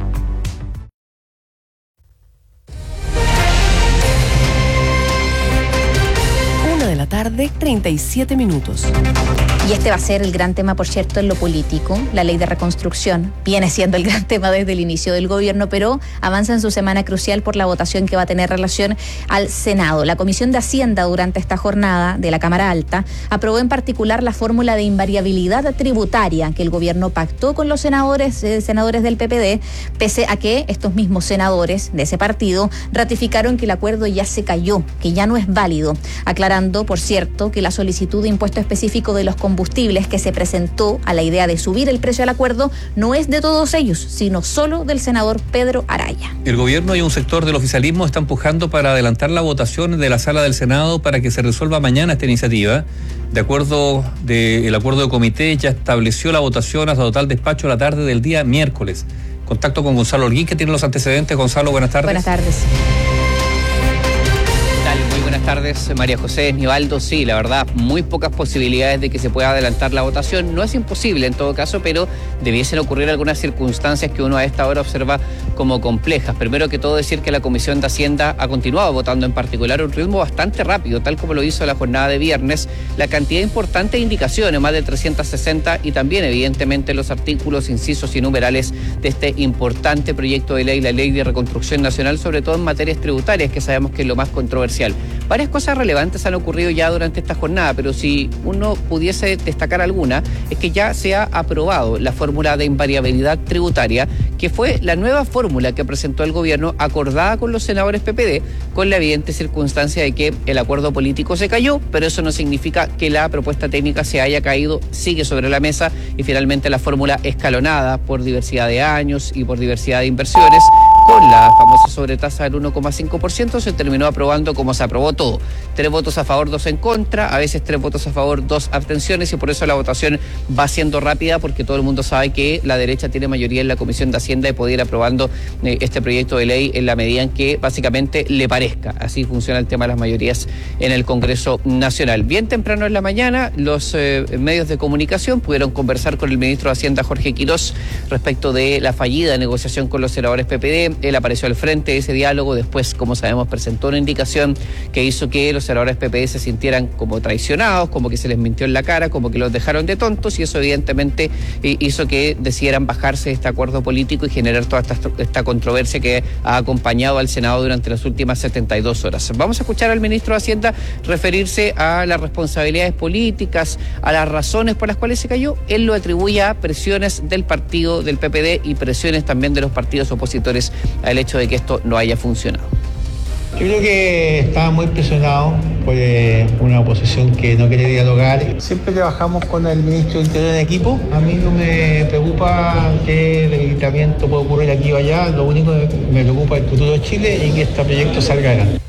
Tarde, treinta y siete minutos. Y este va a ser el gran tema, por cierto, en lo político. La ley de reconstrucción viene siendo el gran tema desde el inicio del gobierno, pero avanza en su semana crucial por la votación que va a tener relación al Senado. La Comisión de Hacienda, durante esta jornada de la Cámara Alta, aprobó en particular la fórmula de invariabilidad tributaria que el gobierno pactó con los senadores, eh, senadores del P P D, pese a que estos mismos senadores de ese partido ratificaron que el acuerdo ya se cayó, que ya no es válido, aclarando, por cierto, que la solicitud de impuesto específico de los combustibles que se presentó a la idea de subir el precio al acuerdo no es de todos ellos, sino solo del senador Pedro Araya. El gobierno y un sector del oficialismo está empujando para adelantar la votación de la sala del Senado para que se resuelva mañana esta iniciativa. De acuerdo de, el acuerdo de comité ya estableció la votación hasta total despacho la tarde del día miércoles. Contacto con Gonzalo Holguín, que tiene los antecedentes. Gonzalo, buenas tardes. Buenas tardes. Muy buenas tardes, María José, Nivaldo. Sí, la verdad, muy pocas posibilidades de que se pueda adelantar la votación. No es imposible en todo caso, pero debiesen ocurrir algunas circunstancias que uno a esta hora observa como complejas. Primero que todo, decir que la Comisión de Hacienda ha continuado votando, en particular a un ritmo bastante rápido, tal como lo hizo la jornada de viernes. La cantidad importante de indicaciones, más de trescientas sesenta, y también evidentemente los artículos, incisos y numerales de este importante proyecto de ley, la Ley de Reconstrucción Nacional, sobre todo en materias tributarias, que sabemos que es lo más controversial. Para varias cosas relevantes han ocurrido ya durante esta jornada, pero si uno pudiese destacar alguna, es que ya se ha aprobado la fórmula de invariabilidad tributaria, que fue la nueva fórmula que presentó el gobierno acordada con los senadores P P D, con la evidente circunstancia de que el acuerdo político se cayó, pero eso no significa que la propuesta técnica se haya caído, sigue sobre la mesa y finalmente la fórmula escalonada por diversidad de años y por diversidad de inversiones, con la famosa sobretasa del uno coma cinco por ciento, se terminó aprobando como se aprobó todo. Tres votos a favor, dos en contra, a veces tres votos a favor, dos abstenciones, y por eso la votación va siendo rápida, porque todo el mundo sabe que la derecha tiene mayoría en la Comisión de Hacienda y puede ir aprobando eh, este proyecto de ley en la medida en que básicamente le parezca. Así funciona el tema de las mayorías en el Congreso Nacional. Bien temprano en la mañana, los eh, medios de comunicación pudieron conversar con el ministro de Hacienda, Jorge Quirós, respecto de la fallida negociación con los senadores P P D. Él apareció al frente de ese diálogo, después, como sabemos, presentó una indicación que hizo que los senadores P P D se sintieran como traicionados, como que se les mintió en la cara, como que los dejaron de tontos, y eso evidentemente hizo que decidieran bajarse de este acuerdo político y generar toda esta, esta controversia que ha acompañado al Senado durante las últimas setenta y dos horas. Vamos a escuchar al ministro de Hacienda referirse a las responsabilidades políticas, a las razones por las cuales se cayó. Él lo atribuye a presiones del partido del P P D y presiones también de los partidos opositores al hecho de que esto no haya funcionado. Yo creo que estaba muy presionado por eh, una oposición que no quiere dialogar. Siempre trabajamos con el ministro de Interior en equipo. A mí no me preocupa que el debilitamiento pueda ocurrir aquí o allá. Lo único que me preocupa es el futuro de Chile y que este proyecto salga adelante.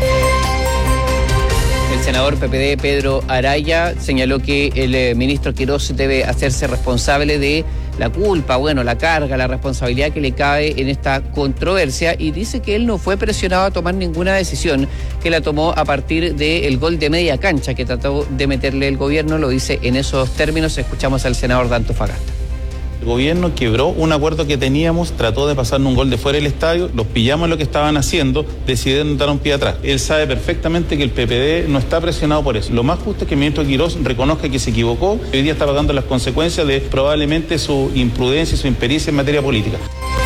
El senador P P D, Pedro Araya, señaló que el eh, ministro Quirós debe hacerse responsable de la culpa, bueno, la carga, la responsabilidad que le cabe en esta controversia, y dice que él no fue presionado a tomar ninguna decisión, que la tomó a partir del gol de media cancha que trató de meterle el gobierno. Lo dice en esos términos. Escuchamos al senador de Antofagasta. El gobierno quebró un acuerdo que teníamos, trató de pasarnos un gol de fuera del estadio, los pillamos en lo que estaban haciendo, decidieron dar un pie atrás. Él sabe perfectamente que el P P D no está presionado por eso. Lo más justo es que el ministro Quirós reconozca que se equivocó y hoy día está pagando las consecuencias de probablemente su imprudencia y su impericia en materia política.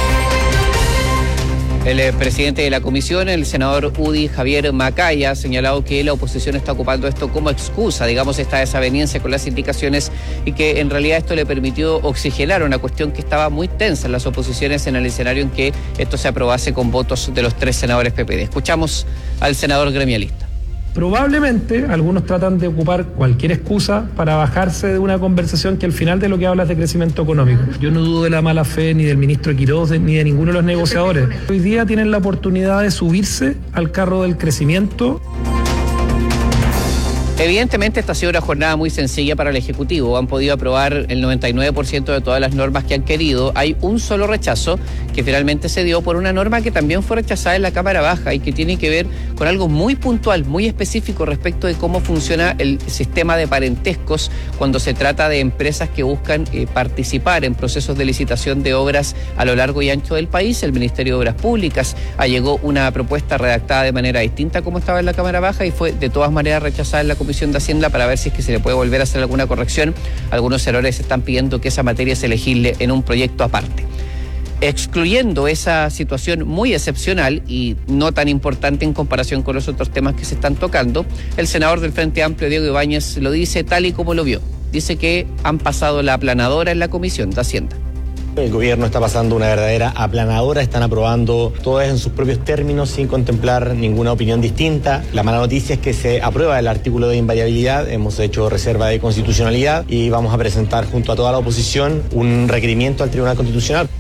El eh, presidente de la comisión, el senador U D I, Javier Macaya, ha señalado que la oposición está ocupando esto como excusa, digamos, esta desaveniencia con las indicaciones, y que en realidad esto le permitió oxigenar una cuestión que estaba muy tensa en las oposiciones en el escenario en que esto se aprobase con votos de los tres senadores P P D. Escuchamos al senador gremialista. Probablemente algunos tratan de ocupar cualquier excusa para bajarse de una conversación que al final de lo que habla es de crecimiento económico. Yo no dudo de la mala fe ni del ministro Quirós ni de ninguno de los negociadores. Hoy día tienen la oportunidad de subirse al carro del crecimiento. Evidentemente esta ha sido una jornada muy sencilla para el Ejecutivo. Han podido aprobar el noventa y nueve por ciento de todas las normas que han querido. Hay un solo rechazo que finalmente se dio por una norma que también fue rechazada en la Cámara Baja y que tiene que ver con algo muy puntual, muy específico respecto de cómo funciona el sistema de parentescos cuando se trata de empresas que buscan eh, participar en procesos de licitación de obras a lo largo y ancho del país. El Ministerio de Obras Públicas allegó una propuesta redactada de manera distinta como estaba en la Cámara Baja y fue de todas maneras rechazada en la Comisión de Hacienda para ver si es que se le puede volver a hacer alguna corrección. Algunos senadores están pidiendo que esa materia se legisle en un proyecto aparte. Excluyendo esa situación muy excepcional y no tan importante en comparación con los otros temas que se están tocando, el senador del Frente Amplio, Diego Ibáñez, lo dice tal y como lo vio. Dice que han pasado la aplanadora en la Comisión de Hacienda. El gobierno está pasando una verdadera aplanadora, están aprobando todo en sus propios términos sin contemplar ninguna opinión distinta. La mala noticia es que se aprueba el artículo de invariabilidad, hemos hecho reserva de constitucionalidad y vamos a presentar junto a toda la oposición un requerimiento al Tribunal Constitucional.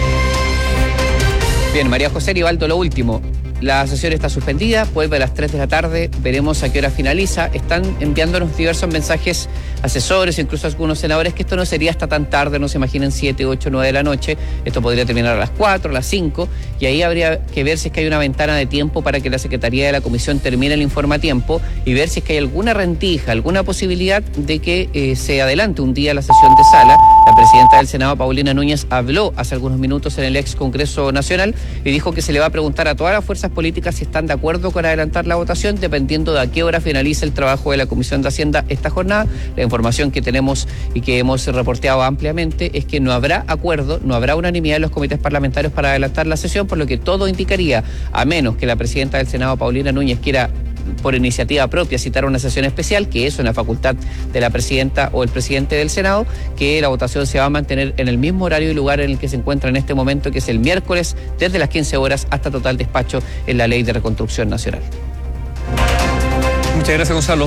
Bien, María José Rivaldo, lo último. La sesión está suspendida, vuelve a las tres de la tarde, veremos a qué hora finaliza. Están enviándonos diversos mensajes asesores, incluso algunos senadores, que esto no sería hasta tan tarde, no se imaginen siete, ocho, nueve de la noche. Esto podría terminar a las cuatro, a las cinco, y ahí habría que ver si es que hay una ventana de tiempo para que la Secretaría de la Comisión termine el informatiempo y ver si es que hay alguna rendija, alguna posibilidad de que eh, se adelante un día la sesión de sala. La presidenta del Senado, Paulina Núñez, habló hace algunos minutos en el ex Congreso Nacional y dijo que se le va a preguntar a todas las fuerzas políticas si están de acuerdo con adelantar la votación, dependiendo de a qué hora finalice el trabajo de la Comisión de Hacienda esta jornada. La información que tenemos y que hemos reporteado ampliamente es que no habrá acuerdo, no habrá unanimidad en los comités parlamentarios para adelantar la sesión, por lo que todo indicaría, a menos que la presidenta del Senado, Paulina Núñez, quiera por iniciativa propia citar una sesión especial, que es una facultad de la presidenta o el presidente del Senado, que la votación se va a mantener en el mismo horario y lugar en el que se encuentra en este momento, que es el miércoles, desde las quince horas hasta total despacho en la Ley de Reconstrucción Nacional. Muchas gracias, Gonzalo.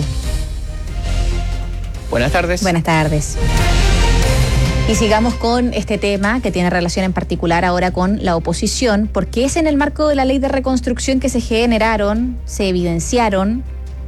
Buenas tardes. Buenas tardes. Y sigamos con este tema que tiene relación en particular ahora con la oposición, porque es en el marco de la Ley de Reconstrucción que se generaron, se evidenciaron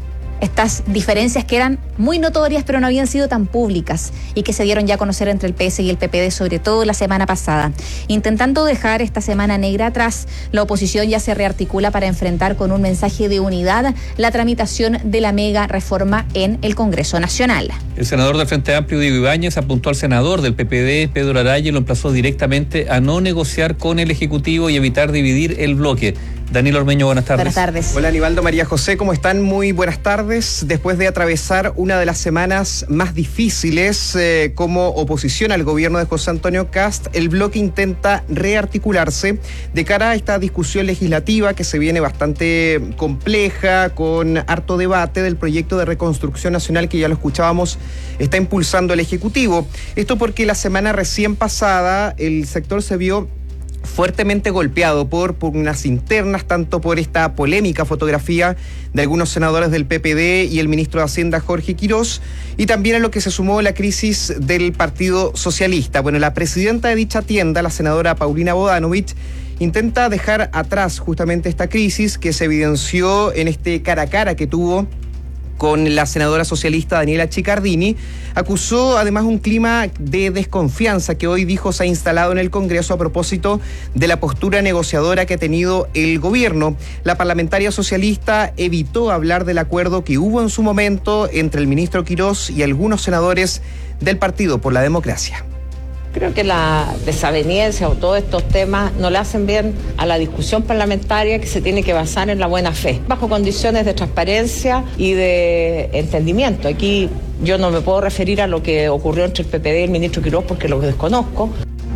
estas diferencias que eran muy notorias pero no habían sido tan públicas y que se dieron ya a conocer entre el P S y el P P D, sobre todo la semana pasada. Intentando dejar esta semana negra atrás, la oposición ya se rearticula para enfrentar con un mensaje de unidad la tramitación de la mega reforma en el Congreso Nacional. El senador del Frente Amplio, Diego Ibáñez, apuntó al senador del P P D, Pedro Araya, y lo emplazó directamente a no negociar con el Ejecutivo y evitar dividir el bloque. Daniel Ormeño, buenas tardes. Buenas tardes. Hola, Aníbaldo, María José, ¿cómo están? Muy buenas tardes. Después de atravesar una de las semanas más difíciles eh, como oposición al gobierno de José Antonio Kast, el bloque intenta rearticularse de cara a esta discusión legislativa que se viene bastante compleja, con harto debate del proyecto de reconstrucción nacional que ya lo escuchábamos, está impulsando el Ejecutivo. Esto porque la semana recién pasada el sector se vio fuertemente golpeado por pugnas internas, tanto por esta polémica fotografía de algunos senadores del P P D y el ministro de Hacienda, Jorge Quirós, y también a lo que se sumó la crisis del Partido Socialista. Bueno, la presidenta de dicha tienda, la senadora Paulina Bodanovich, intenta dejar atrás justamente esta crisis que se evidenció en este cara a cara que tuvo con la senadora socialista Daniela Chiccardini. Acusó además un clima de desconfianza que hoy dijo se ha instalado en el Congreso a propósito de la postura negociadora que ha tenido el gobierno. La parlamentaria socialista evitó hablar del acuerdo que hubo en su momento entre el ministro Quirós y algunos senadores del Partido por la Democracia. Creo que la desaveniencia o todos estos temas no le hacen bien a la discusión parlamentaria, que se tiene que basar en la buena fe, bajo condiciones de transparencia y de entendimiento. Aquí yo no me puedo referir a lo que ocurrió entre el P P D y el ministro Quirós porque lo desconozco.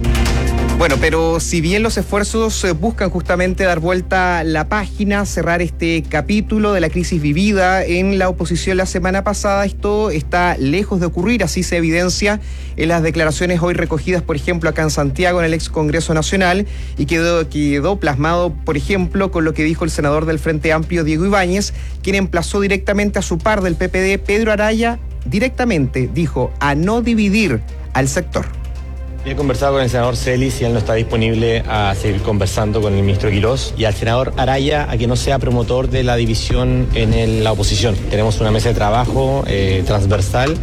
Bueno, pero si bien los esfuerzos buscan justamente dar vuelta a la página, cerrar este capítulo de la crisis vivida en la oposición la semana pasada, esto está lejos de ocurrir, así se evidencia en las declaraciones hoy recogidas, por ejemplo, acá en Santiago, en el ex Congreso Nacional, y quedó, quedó plasmado, por ejemplo, con lo que dijo el senador del Frente Amplio, Diego Ibáñez, quien emplazó directamente a su par del P P D, Pedro Araya, directamente dijo a no dividir al sector. He conversado con el senador Celis y él no está disponible a seguir conversando con el ministro Quirós, y al senador Araya a que no sea promotor de la división en el, la oposición. Tenemos una mesa de trabajo eh, transversal.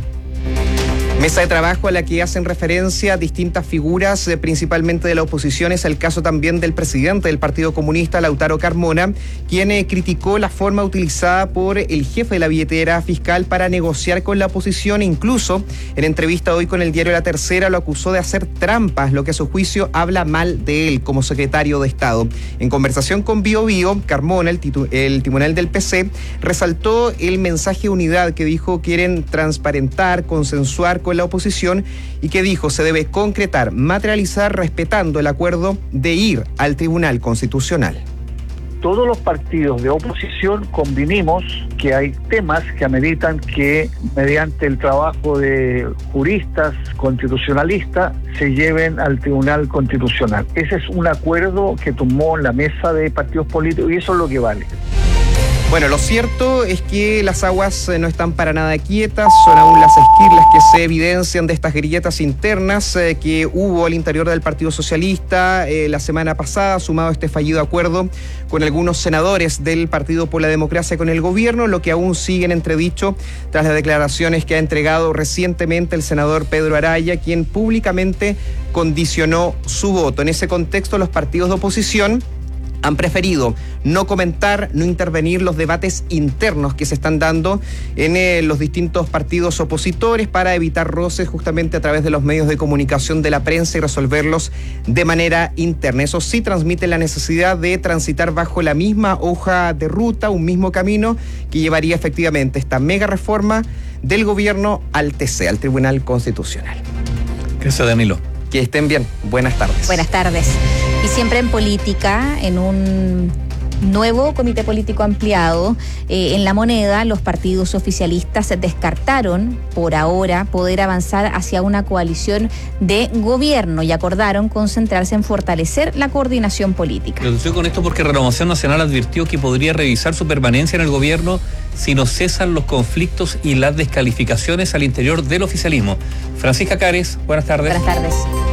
Mesa de trabajo a la que hacen referencia distintas figuras, eh, principalmente de la oposición. Es el caso también del presidente del Partido Comunista, Lautaro Carmona, quien eh, criticó la forma utilizada por el jefe de la billetera fiscal para negociar con la oposición. Incluso en entrevista hoy con el diario La Tercera lo acusó de hacer trampas, lo que a su juicio habla mal de él como secretario de Estado. En conversación con Bio Bio, Carmona, el, titu- el timonel del P C, resaltó el mensaje de unidad que dijo quieren transparentar, consensuar con la oposición, y que dijo se debe concretar, materializar respetando el acuerdo de ir al Tribunal Constitucional. Todos los partidos de oposición convinimos que hay temas que ameritan que mediante el trabajo de juristas constitucionalistas se lleven al Tribunal Constitucional. Ese es un acuerdo que tomó la mesa de partidos políticos y eso es lo que vale. Bueno, lo cierto es que las aguas no están para nada quietas, son aún las esquirlas que se evidencian de estas grilletas internas eh, que hubo al interior del Partido Socialista eh, la semana pasada, sumado a este fallido acuerdo con algunos senadores del Partido por la Democracia con el gobierno, lo que aún sigue en entredicho tras las declaraciones que ha entregado recientemente el senador Pedro Araya, quien públicamente condicionó su voto. En ese contexto, los partidos de oposición han preferido no comentar, no intervenir los debates internos que se están dando en eh, los distintos partidos opositores para evitar roces justamente a través de los medios de comunicación de la prensa y resolverlos de manera interna. Eso sí transmite la necesidad de transitar bajo la misma hoja de ruta, un mismo camino que llevaría efectivamente esta mega reforma del gobierno al T C, al Tribunal Constitucional. Gracias, Danilo. Que estén bien. Buenas tardes. Buenas tardes. Y siempre en política, en un nuevo comité político ampliado. Eh, en La Moneda, los partidos oficialistas descartaron por ahora poder avanzar hacia una coalición de gobierno y acordaron concentrarse en fortalecer la coordinación política. Lo estoy con esto porque Renovación Nacional advirtió que podría revisar su permanencia en el gobierno si no cesan los conflictos y las descalificaciones al interior del oficialismo. Francisca Cares, buenas tardes. Buenas tardes.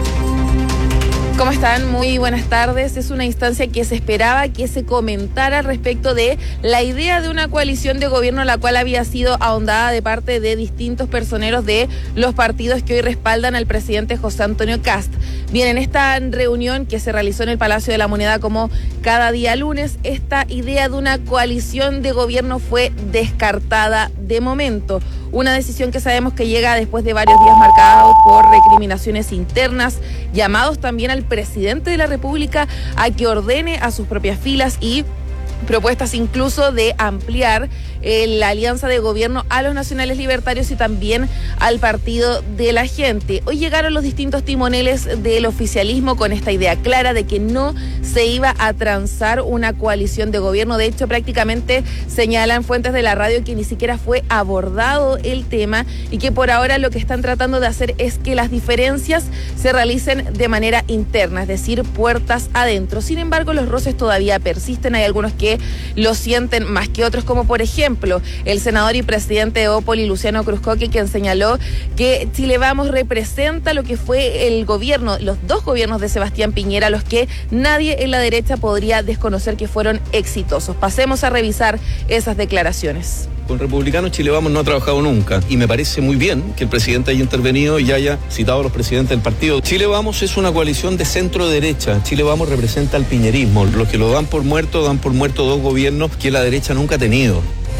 ¿Cómo están? Muy buenas tardes. Es una instancia que se esperaba que se comentara respecto de la idea de una coalición de gobierno, la cual había sido ahondada de parte de distintos personeros de los partidos que hoy respaldan al presidente José Antonio Kast. Bien, en esta reunión que se realizó en el Palacio de la Moneda como cada día lunes, esta idea de una coalición de gobierno fue descartada de momento. Una decisión que sabemos que llega después de varios días marcados por recriminaciones internas, llamados también al presidente de la República a que ordene a sus propias filas y propuestas incluso de ampliar eh, la alianza de gobierno a los nacionales libertarios y también al Partido de la Gente. Hoy llegaron los distintos timoneles del oficialismo con esta idea clara de que no se iba a transar una coalición de gobierno. De hecho, prácticamente señalan fuentes de la radio que ni siquiera fue abordado el tema y que por ahora lo que están tratando de hacer es que las diferencias se realicen de manera interna, es decir, puertas adentro. Sin embargo, los roces todavía persisten. Hay algunos que lo sienten más que otros, como por ejemplo el senador y presidente de Opoli, Luciano Cruzcoque, quien señaló que Chile Vamos representa lo que fue el gobierno, los dos gobiernos de Sebastián Piñera, los que nadie en la derecha podría desconocer que fueron exitosos. Pasemos a revisar esas declaraciones. Con republicanos Chile Vamos no ha trabajado nunca y me parece muy bien que el presidente haya intervenido y haya citado a los presidentes del partido. Chile Vamos es una coalición de centro derecha. Chile Vamos representa al piñerismo. Los que lo dan por muerto, dan por muerto dos gobiernos que la derecha nunca ha tenido.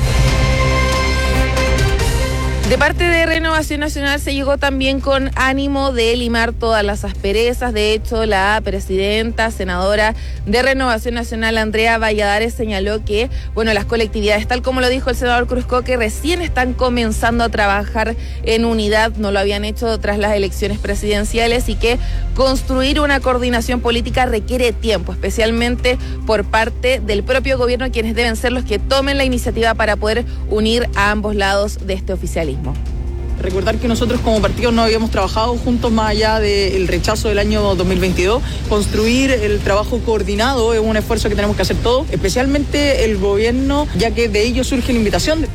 De parte de Renovación Nacional se llegó también con ánimo de limar todas las asperezas. De hecho, la presidenta, senadora de Renovación Nacional, Andrea Valladares, señaló que, bueno, las colectividades, tal como lo dijo el senador Cruzcoque, recién están comenzando a trabajar en unidad, no lo habían hecho tras las elecciones presidenciales, y que construir una coordinación política requiere tiempo, especialmente por parte del propio gobierno, quienes deben ser los que tomen la iniciativa para poder unir a ambos lados de este oficialismo. Recordar que nosotros como partido no habíamos trabajado juntos más allá del rechazo del año dos mil veintidós. Construir el trabajo coordinado es un esfuerzo que tenemos que hacer todos, especialmente el gobierno, ya que de ello surge la invitación.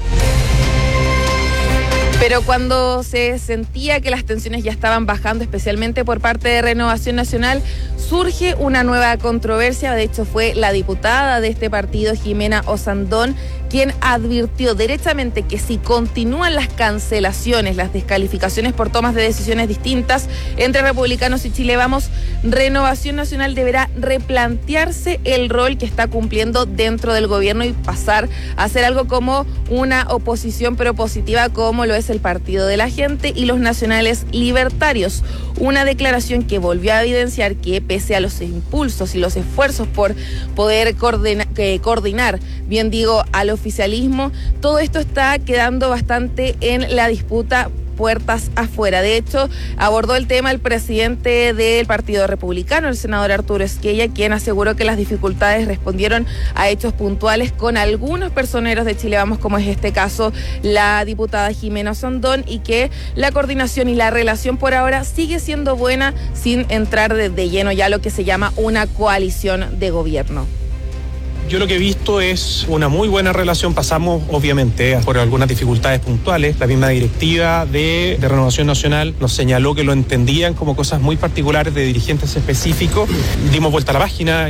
Pero cuando se sentía que las tensiones ya estaban bajando, especialmente por parte de Renovación Nacional, surge una nueva controversia. De hecho, fue la diputada de este partido, Jimena Osandón, quien advirtió derechamente que si continúan las cancelaciones, las descalificaciones por tomas de decisiones distintas entre republicanos y Chile Vamos, Renovación Nacional deberá replantearse el rol que está cumpliendo dentro del gobierno y pasar a ser algo como una oposición propositiva, como lo es el Partido de la Gente y los nacionales libertarios. Una declaración que volvió a evidenciar que pese a los impulsos y los esfuerzos por poder coordinar, eh, coordinar bien digo, al oficialismo, todo esto está quedando bastante en la disputa puertas afuera. De hecho, abordó el tema el presidente del Partido Republicano, el senador Arturo Esquella, quien aseguró que las dificultades respondieron a hechos puntuales con algunos personeros de Chile Vamos, como es este caso la diputada Jimena Osandón, y que la coordinación y la relación por ahora sigue siendo buena sin entrar de, de lleno ya a lo que se llama una coalición de gobierno. Yo lo que he visto es una muy buena relación. Pasamos, obviamente, por algunas dificultades puntuales. La misma directiva de, de Renovación Nacional nos señaló que lo entendían como cosas muy particulares de dirigentes específicos. Dimos vuelta a la página.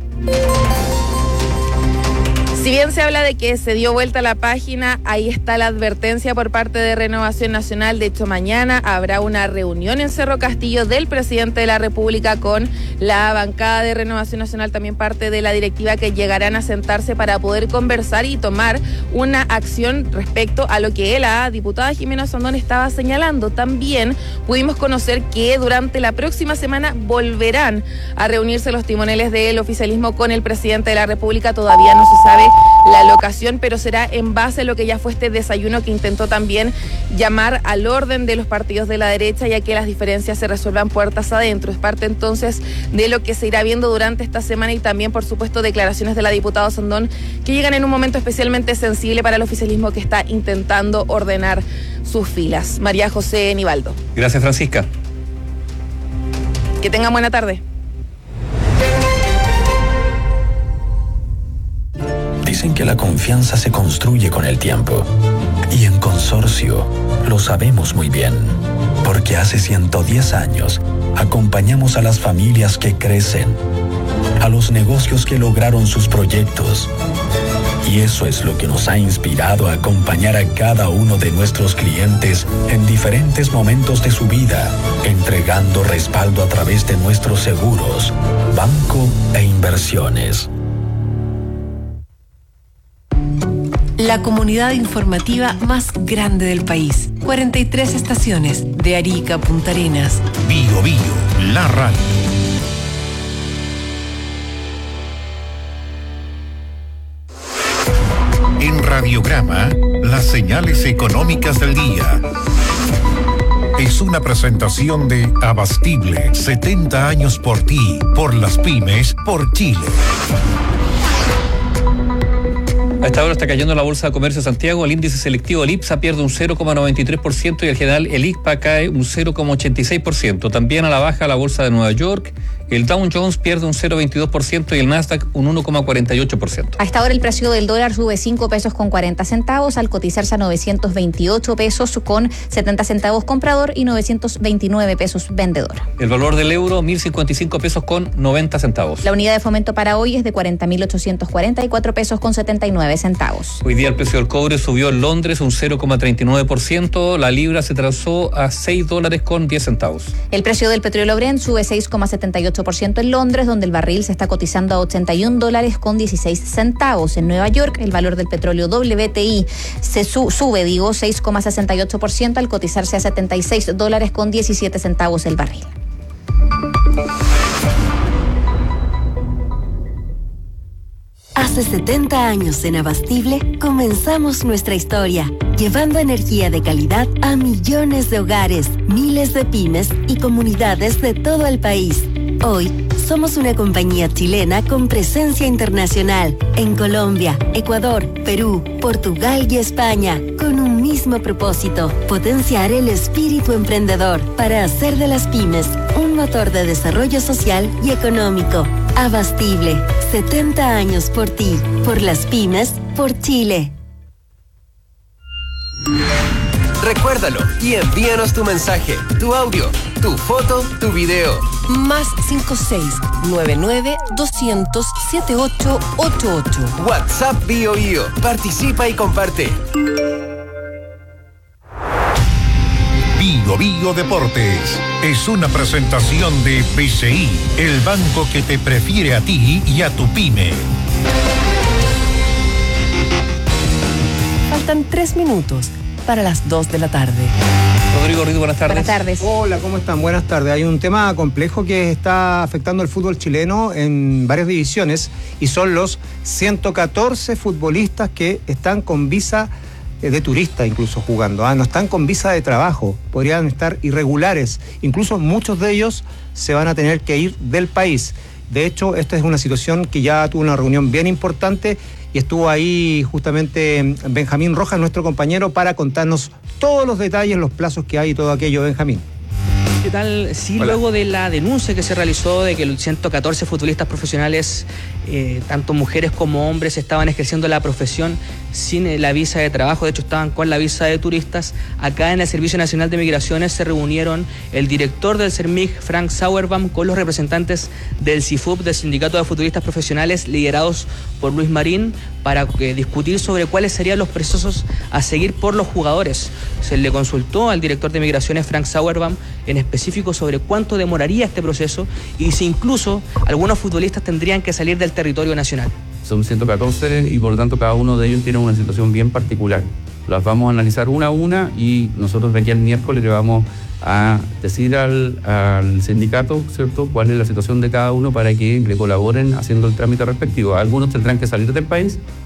Si bien se habla de que se dio vuelta a la página, ahí está la advertencia por parte de Renovación Nacional. De hecho, mañana habrá una reunión en Cerro Castillo del presidente de la República con la bancada de Renovación Nacional, también parte de la directiva, que llegarán a sentarse para poder conversar y tomar una acción respecto a lo que la diputada Jimena Osandón estaba señalando. También pudimos conocer que durante la próxima semana volverán a reunirse los timoneles del oficialismo con el presidente de la República. Todavía no se sabe la locación, pero será en base a lo que ya fue este desayuno que intentó también llamar al orden de los partidos de la derecha, ya que las diferencias se resuelvan puertas adentro. Es parte entonces de lo que se irá viendo durante esta semana y también, por supuesto, declaraciones de la diputada Sandón que llegan en un momento especialmente sensible para el oficialismo que está intentando ordenar sus filas. María José Nivaldo. Gracias, Francisca. Que tengan buena tarde. Dicen que la confianza se construye con el tiempo. Y en Consorcio lo sabemos muy bien. Porque hace ciento diez años acompañamos a las familias que crecen, a los negocios que lograron sus proyectos. Y eso es lo que nos ha inspirado a acompañar a cada uno de nuestros clientes en diferentes momentos de su vida, entregando respaldo a través de nuestros seguros, banco e inversiones. La comunidad informativa más grande del país. cuarenta y tres estaciones, de Arica a Punta Arenas. Bio Bio, la radio. En Radiograma, las señales económicas del día. Es una presentación de Abastible, setenta años por ti, por las pymes, por Chile. A esta hora está cayendo la Bolsa de Comercio de Santiago. El índice selectivo, el IPSA, pierde un cero coma noventa y tres por ciento y el general, el I C P A, cae un cero coma ochenta y seis por ciento. También a la baja la Bolsa de Nueva York. El Dow Jones pierde un cero coma veintidós por ciento y el Nasdaq un uno coma cuarenta y ocho por ciento. A esta hora el precio del dólar sube cinco pesos con cuarenta centavos al cotizarse a novecientos veintiocho pesos con setenta centavos comprador y novecientos veintinueve pesos vendedor. El valor del euro, mil cincuenta y cinco pesos con noventa centavos. La unidad de fomento para hoy es de cuarenta mil ochocientos cuarenta y cuatro pesos con setenta y nueve centavos. Hoy día el precio del cobre subió en Londres un cero coma treinta y nueve por ciento. La libra se transó a seis dólares con diez centavos. El precio del petróleo Brent sube seis coma setenta y ocho por ciento en Londres, donde el barril se está cotizando a ochenta y un dólares con dieciséis centavos. En Nueva York, el valor del petróleo W T I se su, sube, digo, seis coma sesenta y ocho por ciento al cotizarse a setenta y seis dólares con diecisiete centavos el barril. Hace setenta años en Abastible comenzamos nuestra historia, llevando energía de calidad a millones de hogares, miles de pymes y comunidades de todo el país. Hoy somos una compañía chilena con presencia internacional en Colombia, Ecuador, Perú, Portugal y España, con un mismo propósito: potenciar el espíritu emprendedor para hacer de las pymes un motor de desarrollo social y económico. Abastible, setenta años por ti, por las pymes, por Chile. Recuérdalo y envíanos tu mensaje, tu audio, tu foto, tu video. Más cinco seis nueve nueve doscientos setenta y ocho ochenta y ocho. WhatsApp Bio Bio. Participa y comparte. Bio Bio Deportes es una presentación de B C I, el banco que te prefiere a ti y a tu pyme. Faltan tres minutos para las dos de la tarde. Rodrigo Ruiz, buenas tardes. Buenas tardes. Hola, ¿cómo están? Buenas tardes. Hay un tema complejo que está afectando al fútbol chileno en varias divisiones y son los ciento catorce futbolistas que están con visa de turista incluso jugando, ¿ah? No están con visa de trabajo, podrían estar irregulares, incluso muchos de ellos se van a tener que ir del país. De hecho, esta es una situación que ya tuvo una reunión bien importante y estuvo ahí justamente Benjamín Rojas, nuestro compañero, para contarnos todos los detalles, los plazos que hay y todo aquello. Benjamín. ¿Qué tal? Sí, Hola. Luego de la denuncia que se realizó de que los ciento catorce futbolistas profesionales, eh, tanto mujeres como hombres, estaban ejerciendo la profesión sin la visa de trabajo, de hecho estaban con la visa de turistas, acá en el Servicio Nacional de Migraciones se reunieron el director del CERMIG, Frank Sauerbaum, con los representantes del C I F U P, del Sindicato de Futbolistas Profesionales, liderados por Luis Marín, para eh, discutir sobre cuáles serían los procesos a seguir por los jugadores. Se le consultó al director de Migraciones, Frank Sauerbaum, en específico sobre cuánto demoraría este proceso y si incluso algunos futbolistas tendrían que salir del territorio nacional. Son ciento catorce y por lo tanto cada uno de ellos tiene una situación bien particular. Las vamos a analizar una a una y nosotros de aquí al miércoles le vamos a decir al, al sindicato, ¿cierto?, cuál es la situación de cada uno para que le colaboren haciendo el trámite respectivo. Algunos tendrán que salir del país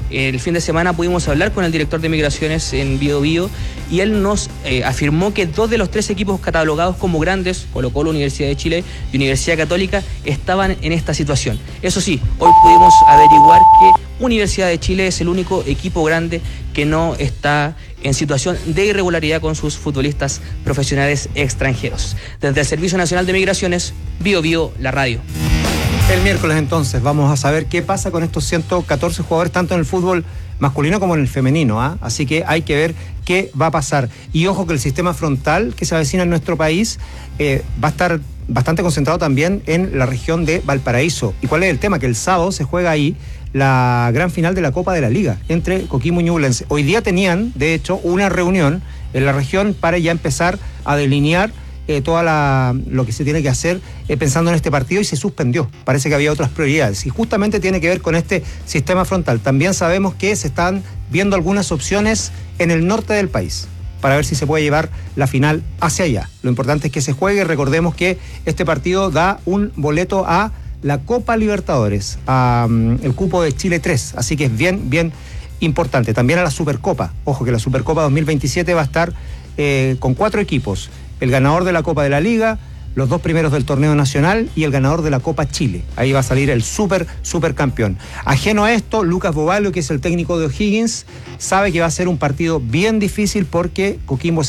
El fin de semana pudimos hablar con el director de Migraciones en Bio Bio y él nos eh, afirmó que dos de los tres equipos catalogados como grandes, Colo-Colo, Universidad de Chile y Universidad Católica, estaban en esta situación. Eso sí, hoy pudimos averiguar que Universidad de Chile es el único equipo grande que no está en situación de irregularidad con sus futbolistas profesionales extranjeros. Desde el Servicio Nacional de Migraciones, Bio Bio, la radio. El miércoles entonces vamos a saber qué pasa con estos ciento catorce jugadores, tanto en el fútbol masculino como en el femenino, ¿eh? Así que hay que ver qué va a pasar. Y ojo que el sistema frontal que se avecina en nuestro país eh, va a estar bastante concentrado también en la región de Valparaíso. ¿Y cuál es el tema? Que el sábado se juega ahí la gran final de la Copa de la Liga entre Coquimbo y Ñublense. Hoy día tenían, de hecho, una reunión en la región para ya empezar a delinear Eh, toda la, lo que se tiene que hacer eh, pensando en este partido, y se suspendió. Parece que había otras prioridades y justamente tiene que ver con este sistema frontal. También sabemos que se están viendo algunas opciones en el norte del país para ver si se puede llevar la final hacia allá. Lo importante es que se juegue. Recordemos que este partido da un boleto a la Copa Libertadores, a um, el cupo de Chile tres, así que es bien, bien importante. También a la Supercopa. Ojo que la Supercopa dos mil veintisiete va a estar eh, con cuatro equipos: el ganador de la Copa de la Liga, los dos primeros del torneo nacional y el ganador de la Copa Chile. Ahí va a salir el super, super campeón. Ajeno a esto, Lucas Bovalio, que es el técnico de O'Higgins, sabe que va a ser un partido bien difícil porque Coquimbo